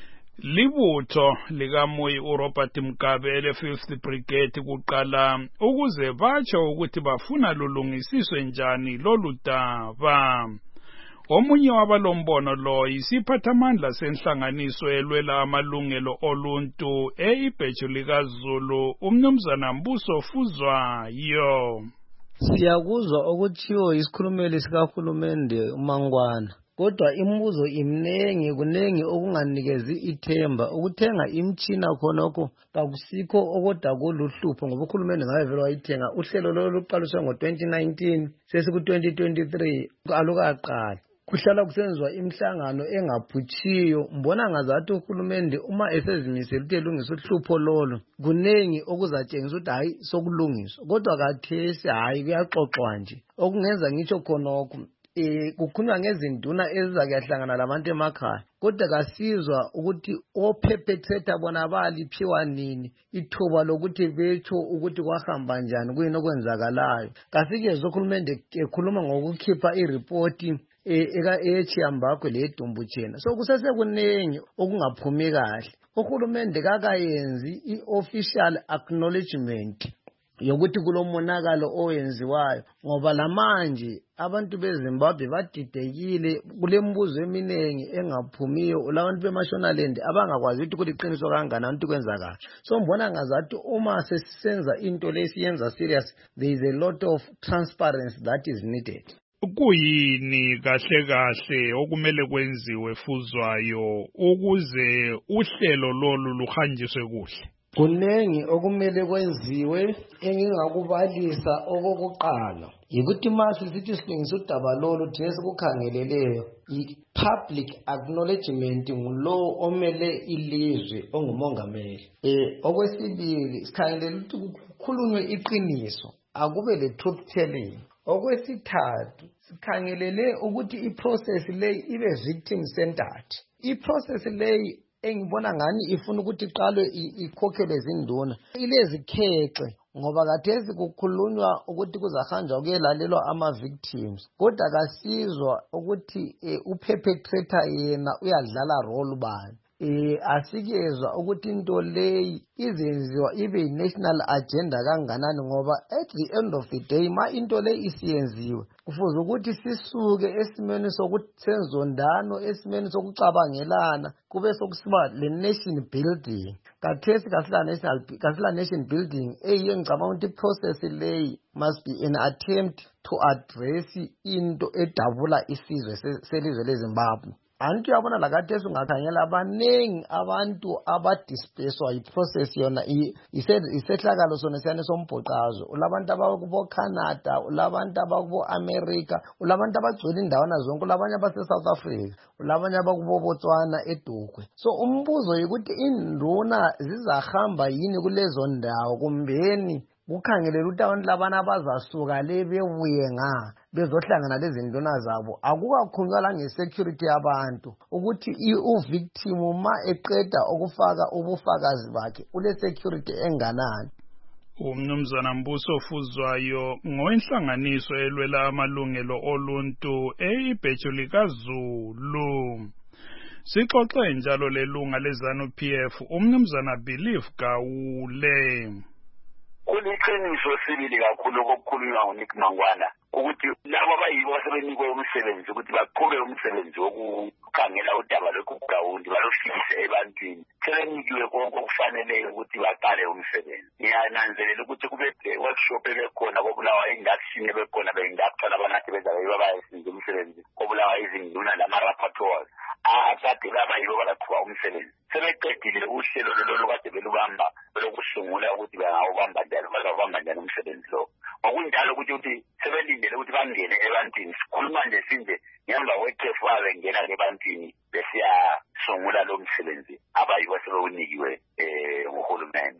Libutho likaMoyi uRobert Mugabe ele-5th Brigade kuqala ukuze batsho ukuthi bafuna lulungisiswe njani lolu daba. Omunye wabalombono lo isiphathamandla senhlanganiso elwela amalungelo oluntu eIbheju likaZulu umnumzana Mbuso Fuzwayo. Siyakuzwa okuthiwo isikhulumeli sikahulumende uMangwana. Kodwa imibuzo imnengi kunengi okunganikezi ithemba ukuthenga imtshina khonokho kakusikho okodwa kuluhlupho ngoba uhulumende ngabe vele wayithenga uhlelo loluqaliswe ngo-2019 sesiku-2023 alukaqali kuhlala kusenziwa imihlangano engaphutshiyo. Mbona ngazathi uhulumende uma esezimisela ukuthi elungise uhlupho lolo kunengi okuzatshengisa ukuthi hayi sokulungiswa, kodwa kathesi hayi kuyaxoxwa nje okungenza ngitsho khonokho. Kukhulunywa ngezinduna ezizakuyahlangana labantu emakhaya, kodwa kasizwa ukuthi ophephetheta bona baliphiwa nini ithuba lokuthi betsho ukuthi kwahamba njani kuyini okwenzakalayo. Kasikezwe uhulumende ekhuluma ngokukhipha iripoti eyeChiyambakwe leyeDumbutshena. So kusesekunengi okungaphumi kahle. Uhulumende kakayenzi i-official acknowledgement yokuthi kulomonakalo owenziwayo ngoba lamanje abantu beZimbabwe badidekile kulembuzo eminengi engaphumiyo labantu beMashonaland abangakwazi ukuthi kuliqiniso kangakanani ukuthi kwenzakala. So mbona ngazathi uma sesisenza into lesiyenza serious, there is a lot of transparency that is needed. Kuyini kahle kahle okumele kwenziwe Fuzwayo ukuze uhlelo lolu luhanjiswe kuhle? Kunengi okumele kwenziwe engingakubalisa okokuqala yikuthi mase sithi silungisa udaba lolu thina sikukhangeleleyo i-public acknowledgement ngulo omele ilizwe ongumongameli. Okwesibili sikhangelele ukuthi kukhulunywe iqiniso akube le truth telling. Okwesithathu sikhangelele ukuthi iprocess leyi ibe victim centered. Iprocess leyi engibona ngani ifuna ukuthi iqalwe ikhokhelwe zinduna ilezikhexe ngoba kathesi kukhulunywa ukuthi kuzahanjwa kuyelalelwa ama-victims kodwa kasizwa ukuthi uperpetrator yena uyadlala role bani. Asikezwa ukuthi into leyi izenziwa ibe yi-national agenda kanganani ngoba at the end of the day ma into leyi isiyenziwe kufuze ukuthi sisuke esimeni sokuthi senzondano esimeni sokucabangelana kube sokusiba le-nation building. Kathesi kasila nation building eyiyo ngicabanga ukuthi i-process leyi must be an attempt to address into edabula isizwe selizwe leZimbabwe. Antu yabona lakathesi ungakhangela abanengi abantu abadisplacedwa yi-process yona isehlakalo sona siyane sombhoqazo. Ulabantu abakubo Canada, ulabantu abakubo America, ulabantu abagcwele indawana zonke, ulabanye abase-South Africa, ulabanye abakubo Botswana eDukwe. So umbuzo ukuthi induna zizahamba yini kulezo ndawo kumbeni kukhangelela ukuthi abantu labana abazasuka le bebuye bezohlangana lezi nduna zabo akukakhulunywa la nge-security yabantu ukuthi uvictim ma eqeda ukufaka ubufakazi bakhe ule-security enganani. Umnumzana Mbuso Fuzwayo ngowenhlanganiso elwela amalungelo oluntu eyibhejo likaZulu. Sixoxe njalo lelunga leZANU-PF umnumzana Believe Gawule. Kuliqiniso sibili kakhulu okukhulunywa nguNick Mangwana ukuthi labo abayibo asebenikwe umsebenzi ukuthi baqhube umsebenzi wokukhangela udaba lokugrawundi balofikise ebantwini sebenikiwe konke okufaneleyo ukuthi baqale umsebenzi. Ngiyananzelela ukuthi kube workshop ebekhona kobulawa induction ebekhona be-induction abanathi bezayo babayesenza umsebenzi kobulawa izinduna lama-rapporteurs akade babayibo balaqhuba umsebenzi. Sebeqedile uhlelo lolo kade belubamba belokusungula ukuthi bangawubamba njani bazawubamba njani umsebenzi lo. Ngokunjalo ukuthi sebelindele ukuthi bangene ebantwini sikhuluma nje sinje ngemva kwekhefu babengena ebantwini besiyasungula lo msebenzi abayibo sebewunikiwe nguhulumende.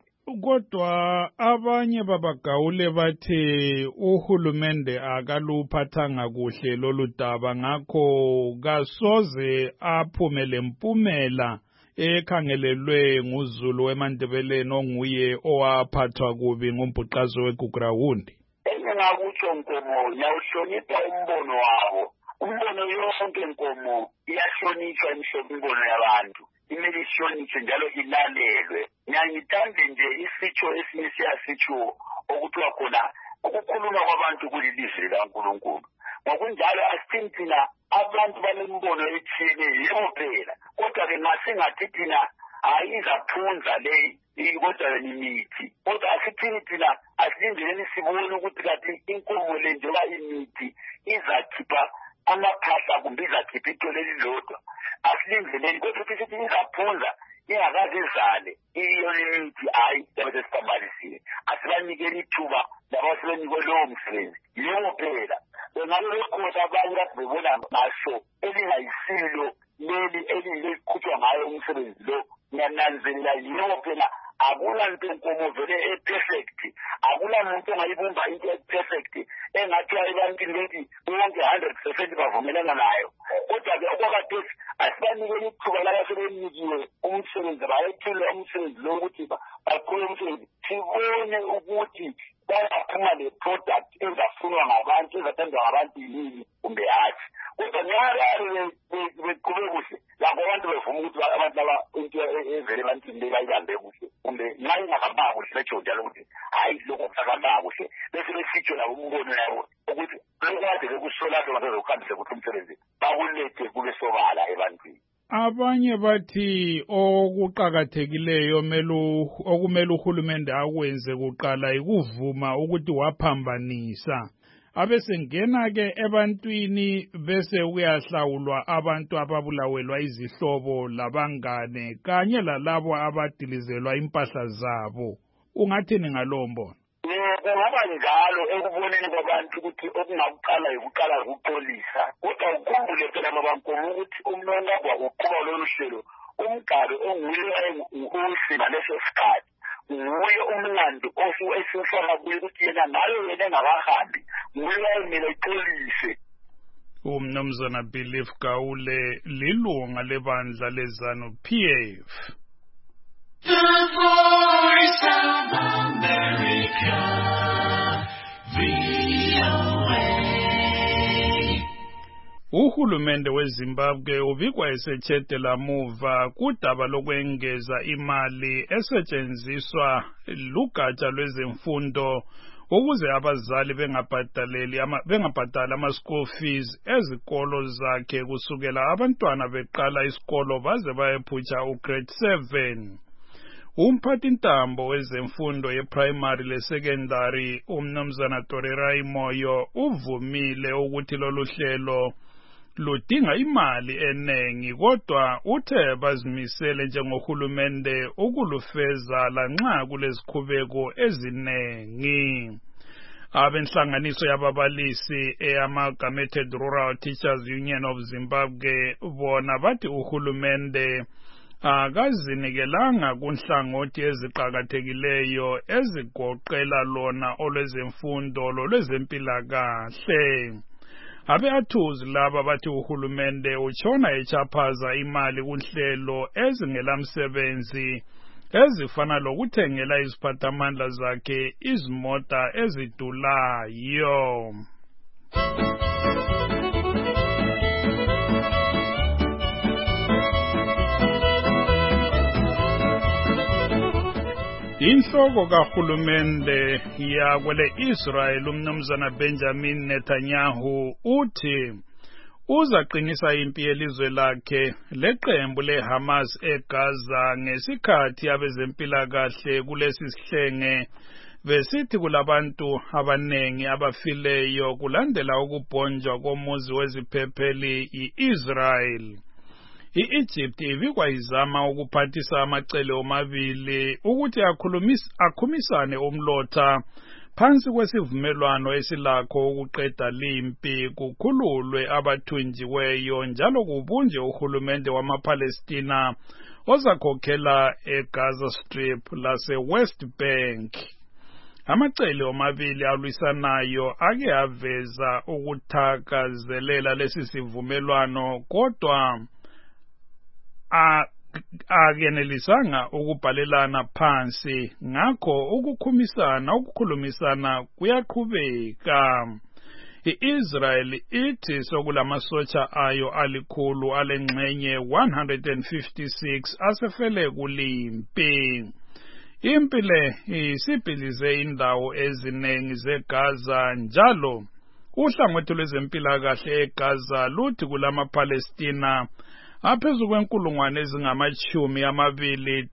Kodwa abanye babagawule bathe uhulumende akaluphathanga kuhle lolu daba ngakho kasoze aphumele impumela ekhangelelwe nguZulu weMandebeleni onguye owaphathwa kubi ngombhuqazo weGugrawundi. Engakutsho Nkomo yawuhlonipha umbono wabo. Umbono yonke Nkomo iyahlonishwa imbono yabantu. Imele ihlonishwe njalo ilalelwe. Ngiyangithande nje isitsho esinye siyasitsho okuthiwa khona ukukhuluma kwabantu kulilizwi likaNkulunkulu. Ngokunjalo asithini thina abantu banembono ethile yebo phela kodwa-ke masingathi thina ayizaphunza le kodwa imithi kodwa asithini thina asilindeleni sibone ukuthi kathi inkomo le njengoba imithi izakhipha amaphahla kumbe izakhipha ithole elilodwa asilindeleni kodwa ukuthi sithi izaphunza ingakaze izale iyo imithi hayi yabe sesibambalisiwe asibanikele ithuba labo asebenikwe lowo msebenzi yebo phela bengabe bekhona abanye kade bebona ngaso elingayisilo leli eliliqhutshwa ngayo umsebenzi lo. Ngiyananzelela yiyo phela akulanto Nkomo vele e-perfect akulamuntu ongayibumba into e-perfect engathiwa ebantwini bethi bonke 100% bavumelana nayo kodwa-ke okwakhathesi asibanikele ithuba laba sebenikiwe umsebenzi bayethule umsebenzi lo ukuthi baqhube umsebenzi sibone ukuthi bayaphuma le-product ezafunwa ngabantu ezathandwa ngabantu yini kumbe hathi kodwa njengabe beqhube kuhle lakho abantu bevuma ukuthi abantu laba into evele ebantwini le bayibambe kuhle kumbe nxa ingahambanga kuhle betsho njalo ukuthi hayi lokho kusahambanga kuhle bese besitsho labo umbono yabo ukuthi lokho kade bekusolapho ngasezokuhambise kuhle umsebenzi bakulethe kube sobala ebantwini. Abanye bathi okuqhakathekileyo okumele uhulumende akwenze kuqala ikuvuma ukuthi waphambanisa abesengena ke ebantwini bese kuyahlawulwa abantu ababulawelwa izihlobo labangane kanye lalabo abadilizelwa impahla zabo. Ungathini ngalowo mbono? Kungaba njalo ekuboneni kwabantu ukuthi okungakuqala yikuqala ukuxolisa kodwa ukhumbule phela babankomo ukuthi umnonakwa uqhuba lolu hlelo umgabe onguye uhle ngaleso sikhathi nguye umlando esiwufaka kuye ukuthi yena nayo yena engakahambi nguye ayemele exolise. umnumzana Belief Gaule lilunga lebandla leZANU-PF. The Voice of America, VOA. Uhulumende weZimbabwe ubikwa esetshedela muva kudaba lokwengeza imali esetshenziswa lugatsha lwezemfundo ukuze abazali bengabhadali ama-school fees ezikolo zakhe kusukela abantwana beqala isikolo baze bayephutsha ugrade 7. Umphathintambo wezemfundo ye-primary le-secondary umnumzana Torerai Moyo uvumile ukuthi lolu hlelo ludinga imali enengi, kodwa uthe bazimisele njengohulumende ukulufeza lanxa kulezikhubeko ezinengi. Abenhlanganiso yababalisi eAmalgamated Rural Teachers Union of Zimbabwe bona bathi uhulumende akazinikelanga kunhlangothi eziqhakathekileyo ezigoqela lona olwezemfundo lolwezempilakahle. Abe-athuzi laba bathi uhulumende utshona echaphaza imali kunhlelo ezingelamsebenzi ezifana lokuthengela iziphathamandla zakhe izimota ezidulayo. Inhloko kahulumende yakwele Israel umnumzana Benjamin Netanyahu uthi uzaqinisa impi yelizwe lakhe leqembu leHamas eGaza ngesikhathi abezempilakahle kulesi sihlenge besithi kulabantu abanengi abafileyo kulandela ukubhonjwa komuzi weziphepheli i-Israel. I-Egypt ibikwa izama ukuphathisa amacele omabili ukuthi akhumisane umlotha phansi kwesivumelwano esilakho ukuqeda limpi kukhululwe abathunjiweyo njalo kubunje uhulumende wamaPalestina ozakhokhela eGaza Strip lase-West Bank. Amacele omabili alwisanayo ake aveza ukuthakazelela lesi sivumelwano kodwa akenelisanga ukubhalelana phansi, ngakho ukukhulumisana kuyaqhubeka. I-Israel ithi sokulamasotsha ayo alikhulu alengxenye 156 asefele kulimpi. Impi le isibhilize indawo eziningi zeGaza njalo uhlangothi lwezempilakahle eGaza luthi kulamaPalestina aphezu kwenkulungwane ezingamachumi amabili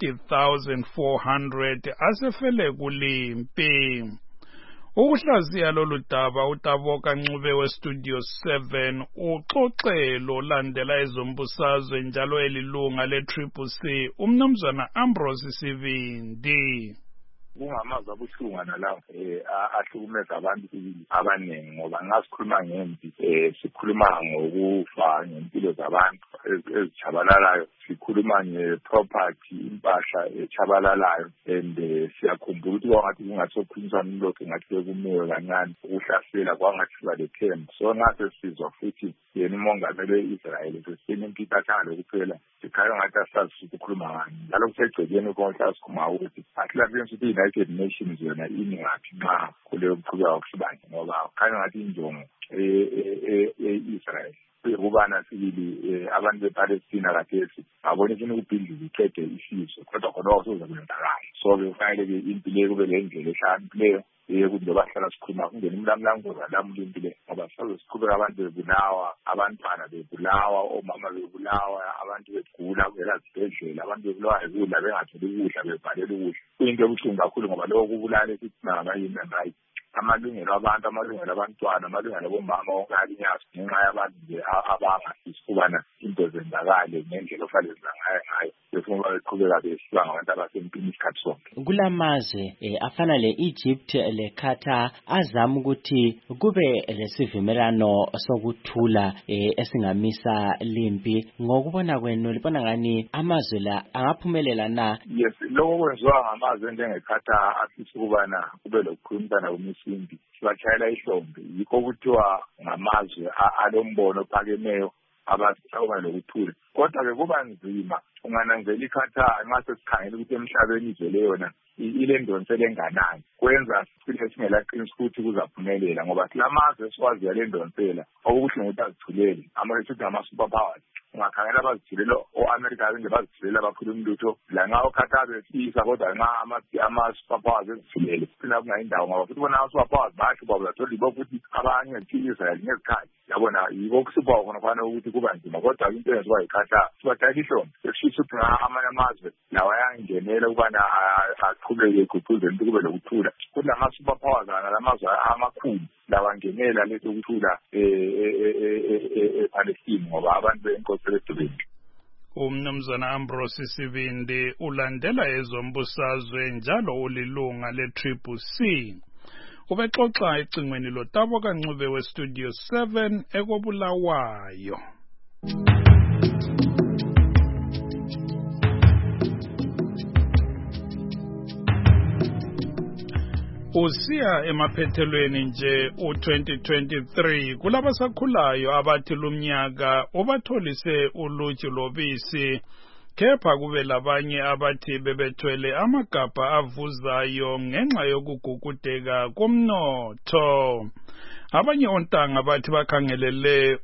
20,400 asefele kulimpi. Ukuhlaziya lolu daba uTaboka Ncube weStudio 7 uxoxelo landela ezombusazwe njalo elilunga le-CCC umnumzana Ambrose Sibindi. Kungamazwi abuhlungana lawo ahlukumeza abantu abaningi ngoba nxa sikhuluma ngempi sikhuluma ngokufa ngempilo zabantu ezichabalalayo, sikhuluma ngeproperty impahla echabalalayo, and siyakhumbula ukuthi kwangathi kungasokhulumisana umlotha ngathi bekumeyo kancane ukuhlasela kwangathi siba lethemba. So nxa sesizwa futhi yena umongameli we-Israel sesine impilo athanga kuphela sikhaya ngathi asazi ukukhuluma ngani njalo kusegcekeni konke sikhuluma ukuthi asilabenza ukuthi i-United Nations yona ingaphi nxa kuleyo kuqhubeka kusibanye ngoba khanya ngathi injongo e-Israel ukubana sibili abantu bePalestina kathesi babona ukuthi ukubhidliza iqede isizwe kodwa khona kuzokwenzakala. So bekufanele impilo kube le ndlela ehlakaniphileyo ukuthi bahlala sikhuluma kungena umlamlango zalamuntu impilo ngoba saze siqhubeka abantu bebulawa, abantwana bebulawa, omama bebulawa, abantu begula kuvela zibhedlela, abantu bebulawa ukudla bengatholi ukudla bebhalela ukudla. Kuyinto ebuhlungu kakhulu ngoba lokho kubulala esithi ngama-human rights, amalungelo abantu, amalungelo abantwana, amalungelo abomama wonke alinyazo ngenxa yabantu nje abangafisi ukubana into zenzakale ngendlela ofanele ngayo befuna beqhubeka besiba ngabantu abasempini isikhathi sonke. Kulamazwe afana le-Egypt le-Qatar azama ukuthi kube lesivumelano sokuthula esingamisa limpi. Ngokubona kwenu libona ngani amazwe la angaphumelela na? Yes, lokho kwenziwa ngamazwe njenge-Qatar afisa ukubana kube lokukhulumisana kwemisimbi sibatshayela ihlombe yikho kuthiwa ngamazwe alombono ophakemeyo abasawuba lokuthula. Kodwa-ke kuba nzima ungananzela iQatar nxa sesikhangela ukuthi emhlabeni izele yona ile ndonsela enganani, kwenza sifike singelaqinisa ukuthi kuzaphumelela ngoba silamazwe esikwazi yale ndonsela okubuhlungu ukuthi azithulele sithi ngama-super powers. Ungakhangela abazithulela o-America nje bazithulela abakhuluma lutho la nxa oQatar besifisa kodwa nxa ama-super powers ezithulele phela kungayindawo ngoba futhi bona ama-super powers basho bazathola yibo futhi abanye Israel ngezikhathi yabona yibo kusipha khona kwana ukuthi kuba nzima. Kodwa into eyenziwa yiQatar sibathatha ihlombe sekushisa ukuthi amanye amazwe lawa ayangenela ukubana aqhubeke egqugquzela ukuthi kube lokuthula. Kuthi lama-super powers nalamazwe amakhulu lawangenela leso kuthula ePalestine ngoba abantu benkosi bedubeni. Umnumzana Ambrose Sibindi ulandela ezombusazwe njalo ulilunga le-CCC. Ubexoxa ecingweni loTabo kaNcube weStudio 7 ekobulawayo. Usiya emaphethelweni nje u-2023 kulabasakhulayo abathi lumnyaka ubatholise uluju lobisi, kepha kube labanye abathi bebethwele amagabha avuzayo ngenxa yokugugudeka komnotho. Abanye ontanga bathi bakhangelele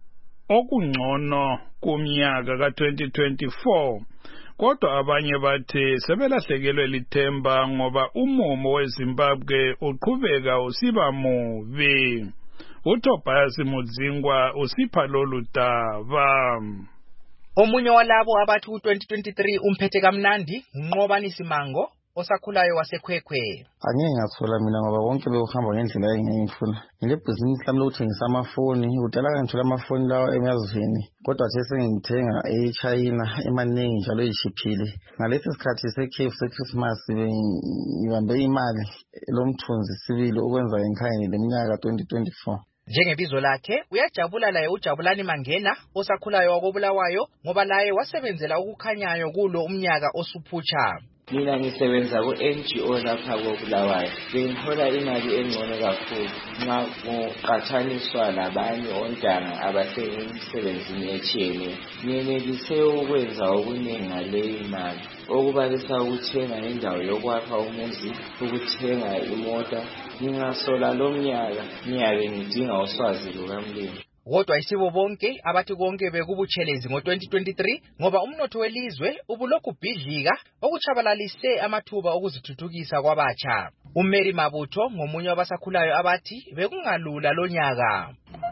okungcono kumnyaka ka-2024. Kodwa abanye bathi sebelahlekelwe lithemba ngoba umumo weZimbabwe uqhubeka usiba mubi. uTobias Mudzingwa usipha lolu daba. Omunye walabo abathi u-2023 umphethe kamnandi uNqobani Simango osakhulayo waseKhwekhwe. Angeke ngathola mina ngoba wonke bekuhamba ngendlela engiyifuna. Ngilebhizinisi lami lokuthengisa amafoni, udala ngithola amafoni lawa emazweni. Kodwa nje sengithenga eChina emaningi njalo echiphile. Ngalesi sikhathi sekhefu seChristmas ngibambe imali lomthunzi sibili ukwenza ngikhanye leminyaka 2024. Njengebizo lakhe uyajabula laye uJabulani Mangena osakhulayo wakobulawayo ngoba laye wasebenzela ukukhanyayo kulo umnyaka osuphutsha. Mina ngisebenza ku-NGO lapha koBulawayo. Bengihola imali engcono kakhulu nxa kuqathaniswa labanye ontanga abasemsebenzini etshiyeneyo. Ngiyenelise ukwenza okuningi ngaleyi mali, okubalisa ukuthenga indawo yokwakha umuzi, ukuthenga imota. Ngingasola lo mnyaka ngiyabe ngidinga uswazi lukamlimi. Kodwa isibo bonke abathi konke bekubutshelezi ngo-2023 ngoba umnotho welizwe ubulokhu bhidlika okuchabalalise amathuba okuzithuthukisa kwabatsha. uMary Mabutho ngomunye wabasakhulayo abathi bekungalula lo nyaka.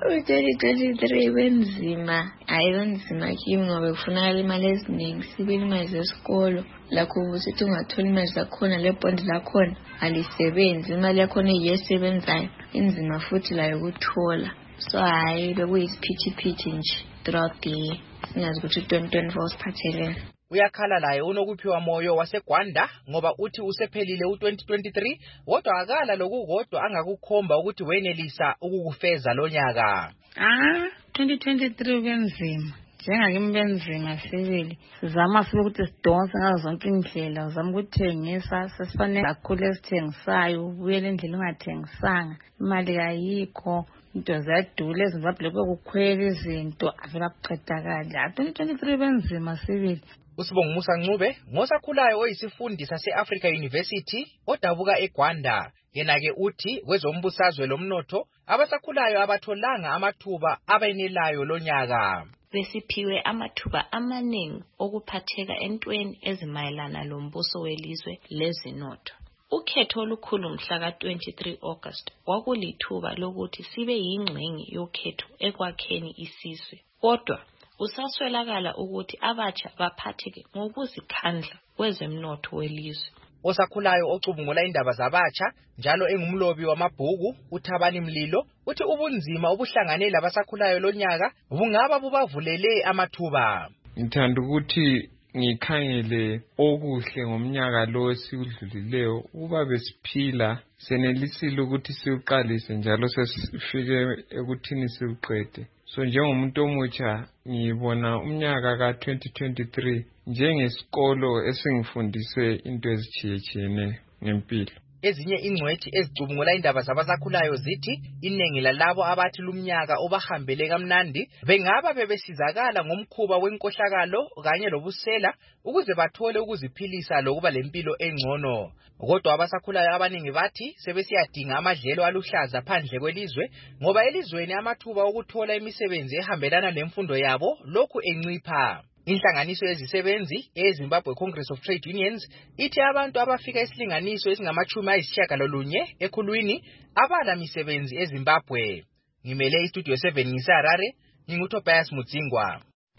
U-2023 wenzima, hayi wenzima kimi ngoba kufunakala imali eziningi, sibili imali zesikolo, lakho ukuthi ungathola imali zakhona lebond lakhona alisebenzi, imali yakhona iyesebenzayo inzima futhi layo ukuthola. So hayi bekuyisiphithiphithi nje throughout the year. Singazi ukuthi 2024 siphathelene. Uyakhala laye unokuphiwa moyo waseGwanda ngoba uthi usephelile u-2023 kodwa akala lokukodwa angakukhomba ukuthi wenelisa ukukufeza lo nyaka. 2023 benzima. Njengakimi benzima sibili. Sizama sibe ukuthi sidonse ngazo zonke indlela, uzama ukuthengisa, sesifanele kakhulu esithengisayo, ubuyele endlela ungathengisanga, imali kayikho. Into ziyadula eZimbabwe kukhwela izinto avela kuqedakala. 2023 benzima sibili. Usibonga Musa Ncube ngosakhulayo oyisifundi sase-Africa University odabuka eGwanda. Yena-ke uthi kwezombusazwe lomnotho abasakhulayo abatholanga amathuba abenelayo lo nyaka. Besiphiwe amathuba amaningi okuphatheka entweni ezimayelana lombuso welizwe lezinotho. Ukhetho olukhulu mhla ka-23 August kwakulithuba lokuthi sibe yingxenye yokhetho ekwakheni isizwe. Kodwa usaswelakala ukuthi abatsha baphatheke ngokuzikhandla kwezemnotho welizwe. Osakhulayo ocubungula indaba zabatsha njalo engumlobi wamabhuku uThabani Mlilo uthi ubunzima obuhlangane labasakhulayo lo nyaka bungaba bubavulele amathuba. Ngithanda ukuthi ngikhangele okuhle ngomnyaka lo esiudlulileyo uba besiphila senelisile ukuthi siuqalise njalo sesifike ekuthini siuqede. So njengomuntu omutsha ngibona umnyaka ka-2023 njengesikolo esingifundise into ezitshiyetshiyeneyo ngempilo. Ezinye ingcwethi ezicubungula indaba zabasakhulayo zithi iningi lalabo abathi lumnyaka obahambele kamnandi bengaba bebesizakala ngomkhuba wenkohlakalo kanye lobusela ukuze bathole ukuziphilisa lokuba lempilo engcono. Kodwa abasakhulayo abaningi bathi sebesiyadinga amadlelo aluhlaza phandle kwelizwe ngoba elizweni amathuba okuthola imisebenzi ehambelana nemfundo yabo lokhu encipha. Inhlanganiso yezisebenzi eZimbabwe Congress of Trade Unions ithi abantu abafika isilinganiso esingama-90 ekhulwini abala misebenzi eZimbabwe. Ngimele istudio 7 ngiseHarare, nginguTobias Mudzingwa.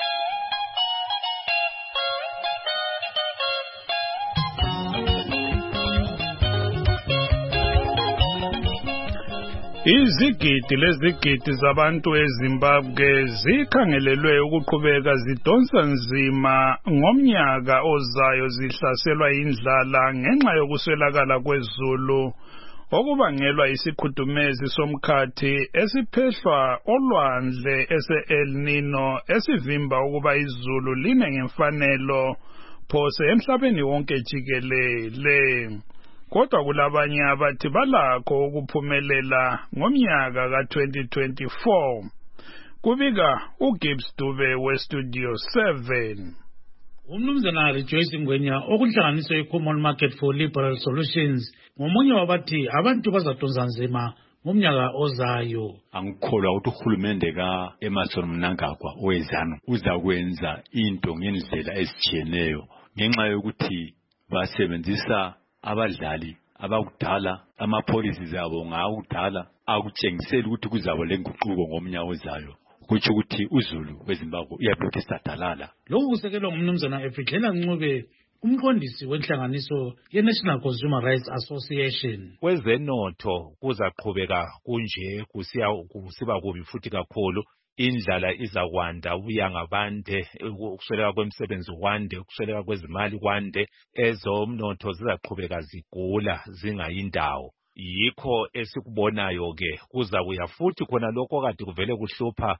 Izigidi lezigidi zabantu eZimbabwe zikhangelelwe ukuqhubeka zidonsa nzima ngomnyaka ozayo zihlaselwa indlala ngenxa yokuswelakala kwezulu okubangelwa isikhudumezi somkhathi esiphehlwa olwandle ese-El Nino esivimba ukuba izulu line ngemfanelo phose emhlabeni wonke jikelele. Kodwa kulabanye abathi balakho ukuphumelela ngomnyaka ka-2024. Kubika uGibbs Dube westudio 7. Umnumzana Rejoice Ngwenya okuhlanganiswe eCommon Market for Liberal Solutions ngomunye wabathi abantu bazadonsa nzima ngomnyaka ozayo. Angikholwa ukuthi uhulumende ka-Emmerson Mnangagwa owezanu uzakwenza into ngendlela ezitshiyeneyo ngenxa yokuthi basebenzisa abadlali abakudala amapolicies abo ngawudala akutshengisela ukuthi kuzaba lenguquko ngomnyaka ozayo kuthi ukuthi uzulu weZimbabwe uyabekho esadalala. Lokhu kusekelwa ngumnumzana Efridlela Ncube umqondisi wenhlanganiso ye-National Consumer Rights Association. Kwezenotho kuzaqhubeka kunje kusiba kubi futhi kakhulu. Indlala izakwanda ubuyanga bande ukusweleka kwemisebenzi kwande ukusweleka kwezimali kwande ezomnotho zizaqhubeka zigula zingayindawo. Yikho esikubonayo ke kuzabuya futhi khona lokho kade kuvele kuhlupha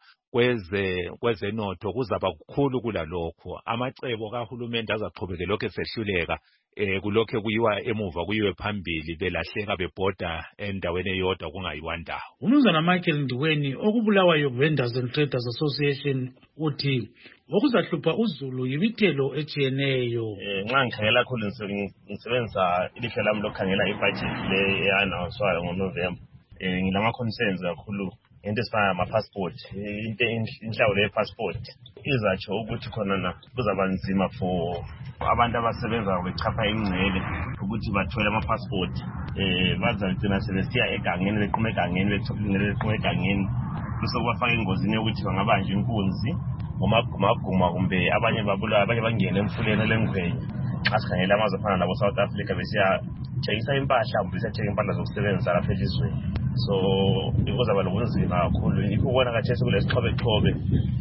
kwezenotho kuzaba kukhulu kulalokho. Amacebo kahulumende azaqhubeka lokho esehluleka kulokho kuyiwa emuva kuyiwe phambili belahleka bebhoda endaweni eyodwa kungayiwa ndawo. Umnumzana Michael Ndiweni okubulawayo Vendors and Traders Association uthi okuzahlupha uzulu yimithelo ejiyeneyo. Nxa ngikhangela kakhulu ngisebenzisa ilihlo lami lokukhangela ibudget le eyanawuswayo ngoNovember. Ngilama-concerns kakhulu into esifana nama-passport. Inhlawulo ye-passport izatsho ukuthi khona kuzaba nzima for abantu abasebenza bechapha ingcele ukuthi bathole ama-passport. Bazagcina sebesiya egangeni beqhuma egangeni beqhuma egangeni bese kubafaka engozini yokuthi bangabanjwa inkunzi ngomaguma kumbe abanye babulawa abanye bangene emfuleni lengwenya. Xa sikhangela amazwe afana nabo South Africa besiyatshengisa impahla kumbe besiyathenga impahla zokusebenzisa lapha elizweni. So kuzaba nobunzima kakhulu. Yikho ubona kathesi kulesixhobe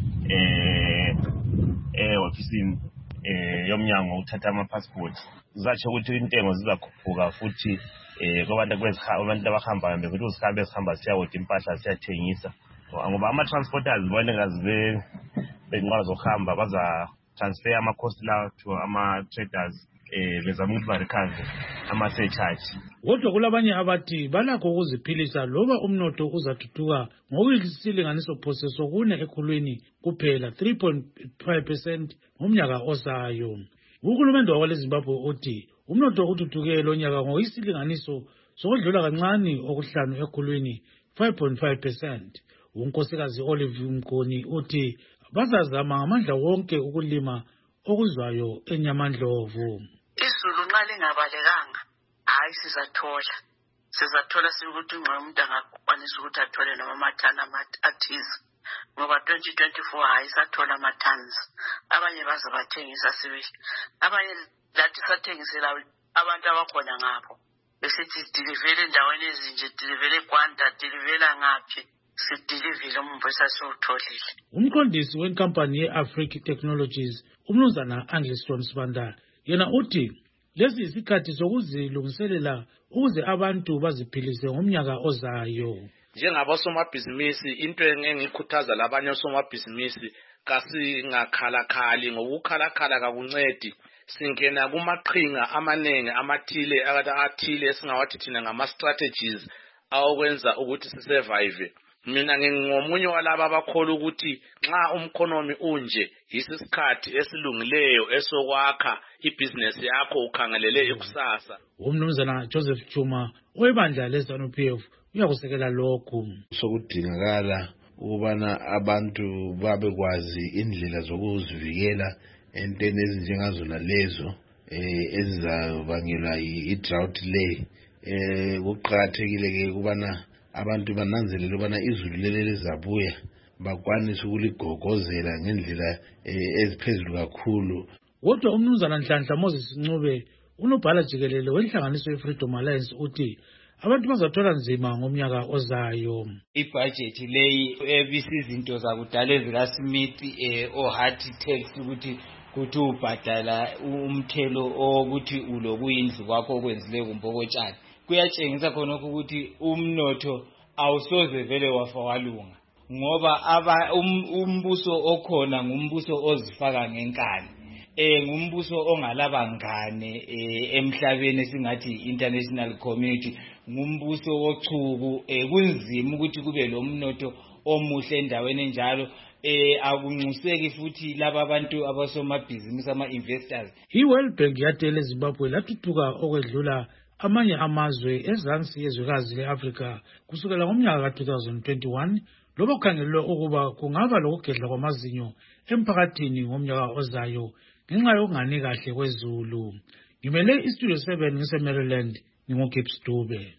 ofisini yomnyango uthatha ama-passport. Zatsho ukuthi intengo zizakhuphuka futhi kwabantu abahambayo bekuthi uzihambe ezihamba siyawodwa impahla siyathengisa. Ngoba ama-transporters bona ngazi benqola zokuhamba baza-transfer ama-cost lawo to ama-traders bezama ukuthi barecover ama-surcharge. Kodwa kulabanye abathi balakho ukuziphilisa loba umnotho uzathuthuka ngokuyisilinganiso phose sokune ekhulwini kuphela 3.5% ngomnyaka ozayo. Uhulumende wakwaleZimbabwe uthi umnotho uthuthuke lo nyaka ngokuyisilinganiso sokudlula kancane okuhlanu ekhulwini 5.5%. Unkosikazi Olive Mgoni uthi bazazama ngamandla wonke ukulima okuzwayo eNyamandlovu. Izulu nxa lingabalekanga hayi sizathola sikuthi umuntu angakwanisa ukuthi athole noma amathani athize ngoba 2024 hayi sathola amathans. Abanye baze bathengisa abanye lathi sathengisela abantu abakhona ngapho besithi dilivele endaweni ezinje dilivele eGwanda dilivela ngaphi sidilivile umbesa siwutholile. Umqondisi wenkampani ye-Africa Technologies umnumzana Angliston Sibanda yena uthi lesi isikhathi sokuzilungiselela ukuze abantu baziphilise ngomnyaka ozayo. Njengabosomabhizinisi into engikhuthaza labanye osomabhizinisi kasingakhalakali ngokukhalakhala kakuncedi singena kumaqhinga amaningi athile esingawathi thina ngama-strategies awokwenza ukuthi sisurvive. Mina ngingomunye walaba abakholwa ukuthi nxa umkhonomi unje yisikhathi esilungileyo esokwakha ibhizinesi yakho ukhangelele ikusasa. Umnumzana Joseph Chuma webandla leZANU-PF uyakusekela lokhu. Sokudingakala ukubana abantu babekwazi indlela zokuzivikela entweni ezinjengazona lezo ezizabangela i-drought le. Kuqakathekile ke ukubana abantu bananzelele ukubana izulu leli lizabuya bakwanise ukuligogozela ngendlela eziphezulu kakhulu. Kodwa umnumzana Nhlanhla Moses Ncube unobhala jikelele wenhlanganiso ye-Freedom Alliance uthi abantu bazathola nzima ngomnyaka ozayo. Ibudget leyi ebisizinto zakudala ezikaSmith o-hard tax ukuthi ubhadala umthelo ukuthi ulokuyindlu kwakho okwenzile kumbokotshani. Kuyatshengisa khona ukuthi umnotho awusoze vele wafa walunga ngoba umbuso okhona ngumbuso ozifaka ngenkani. Ngumbuso ongalabangane emhlabeni esingathi international community, ngumbuso wochuku. Kunzima ukuthi kube lo mnotho omuhle endaweni enjalo. Akunxuseki futhi laba abantu abasomabhizinisi ama-investors. I-World Bank yatela eZimbabwe lathuthuka okwedlula amanye amazwe ezansi yezwekazi le-Afrika kusukela ngomnyaka ka-2021 loba kukhangelwe ukuba kungaba lokugedla kwamazinyo emphakathini ngomnyaka ozayo ngenxa yokungani kahle kwezulu. Ngimele iStudio 7 ngise-Maryland, nginguGibbs Dube.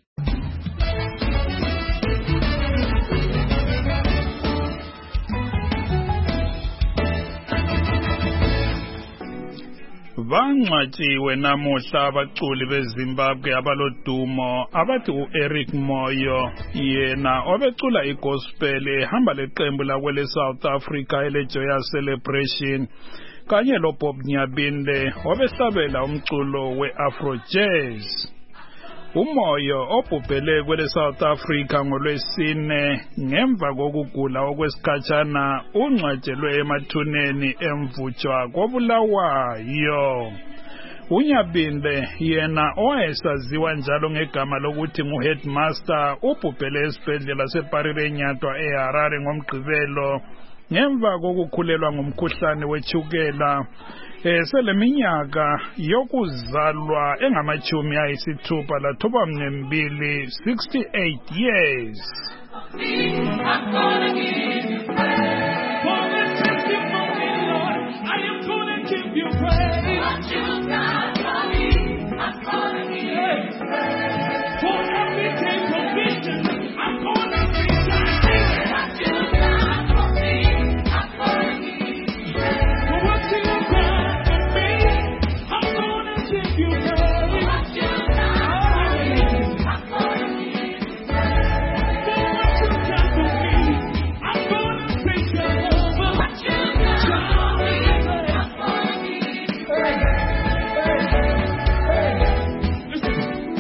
Bangcwatshiwe namuhla abaculi beZimbabwe abalodumo abathi uEric Moyo, yena obecula igospel ehamba leqembu lakwele South Africa eleJoyous Celebration, kanye loBob Nyabinde obehlabela umculo weAfro Jazz. Umoyo obhubhele kwele South Africa ngoLwesine ngemva kokugula okwesikhatshana ungcwatshelwe emathuneni emvutshwa koBulawayo. uNyabinde yena owayesaziwa njalo ngegama lokuthi nguheadmaster ubhubhele esibhedlela seParirenyatwa eHarare ngomgqibelo ngemva kokukhulelwa ngumkhuhlane wechukela. Seleminyaka yokuzalwa engamachumi ayisithupha lathoba mnembili, 68 years. I'm gonna give you praise. For the testimony, Lord, I am gonna give you praise. What you got for me, I'm gonna give you praise. For every day provision, I'm gonna give you praise. What you got for me, I'm gonna give you praise. For what you got for me, I'm gonna give you praise. What you got for me, I'm gonna give you praise. For what you got for me, I'm gonna praise you over. What you got for me, I'm gonna give you praise. Listen,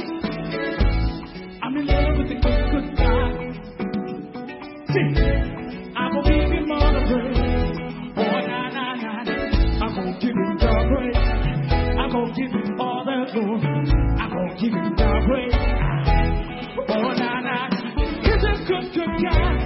I'm in love with the good God. See, I'm gonna give him all the praise. Oh, na, na, na, na. I'm gonna give him the praise. I'm gonna give him all the glory. I'm gonna give him the praise. Oh, na, na. He's a good God.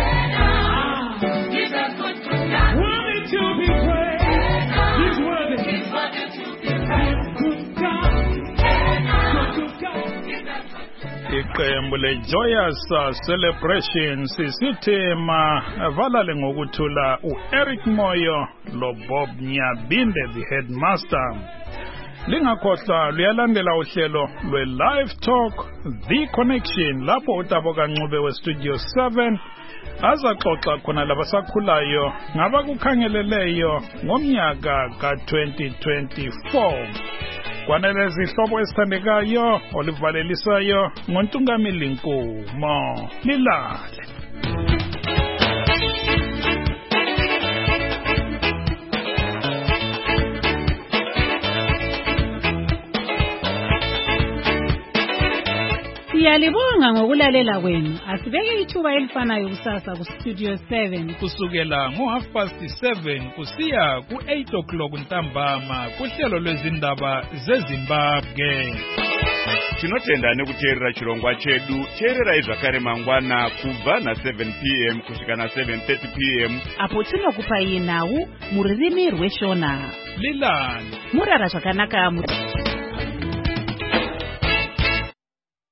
He's a good God. Worthy to be praised. He's worthy. He's worthy to be praised. Good God. Good God. Iqembu leJoyous Celebration sisithema valale ngokuthula uEric Moyo loBob Nyabinde the headmaster. Lingakhohlwa luyalandela uhlelo lwe-Live Talk The Connection lapho uTabo Kancube weStudio 7 azaxoxa khona labasakhulayo ngabakukhangeleleyo ngomnyaka ka-2024. Kwanele zihlobo esithandekayo olivalelisayo ngoNtungamili Nkumo. Lilale. Siyalibonga ngokulalela kwenu. Asibeke ithuba elifanayo kusasa ku Studio 7 kusukela ngo7:30 kusiya ku8 ntambama kuhlelo lwezindaba zeZimbabwe. Tinotenda nekuteerera chirongwa chedu. Teererai zvakare mangwana kubva na7 p.m. kusvika na7:30 p.m. apo tinokupai nhau muririmi rweshona. Lilani murara zvakanaka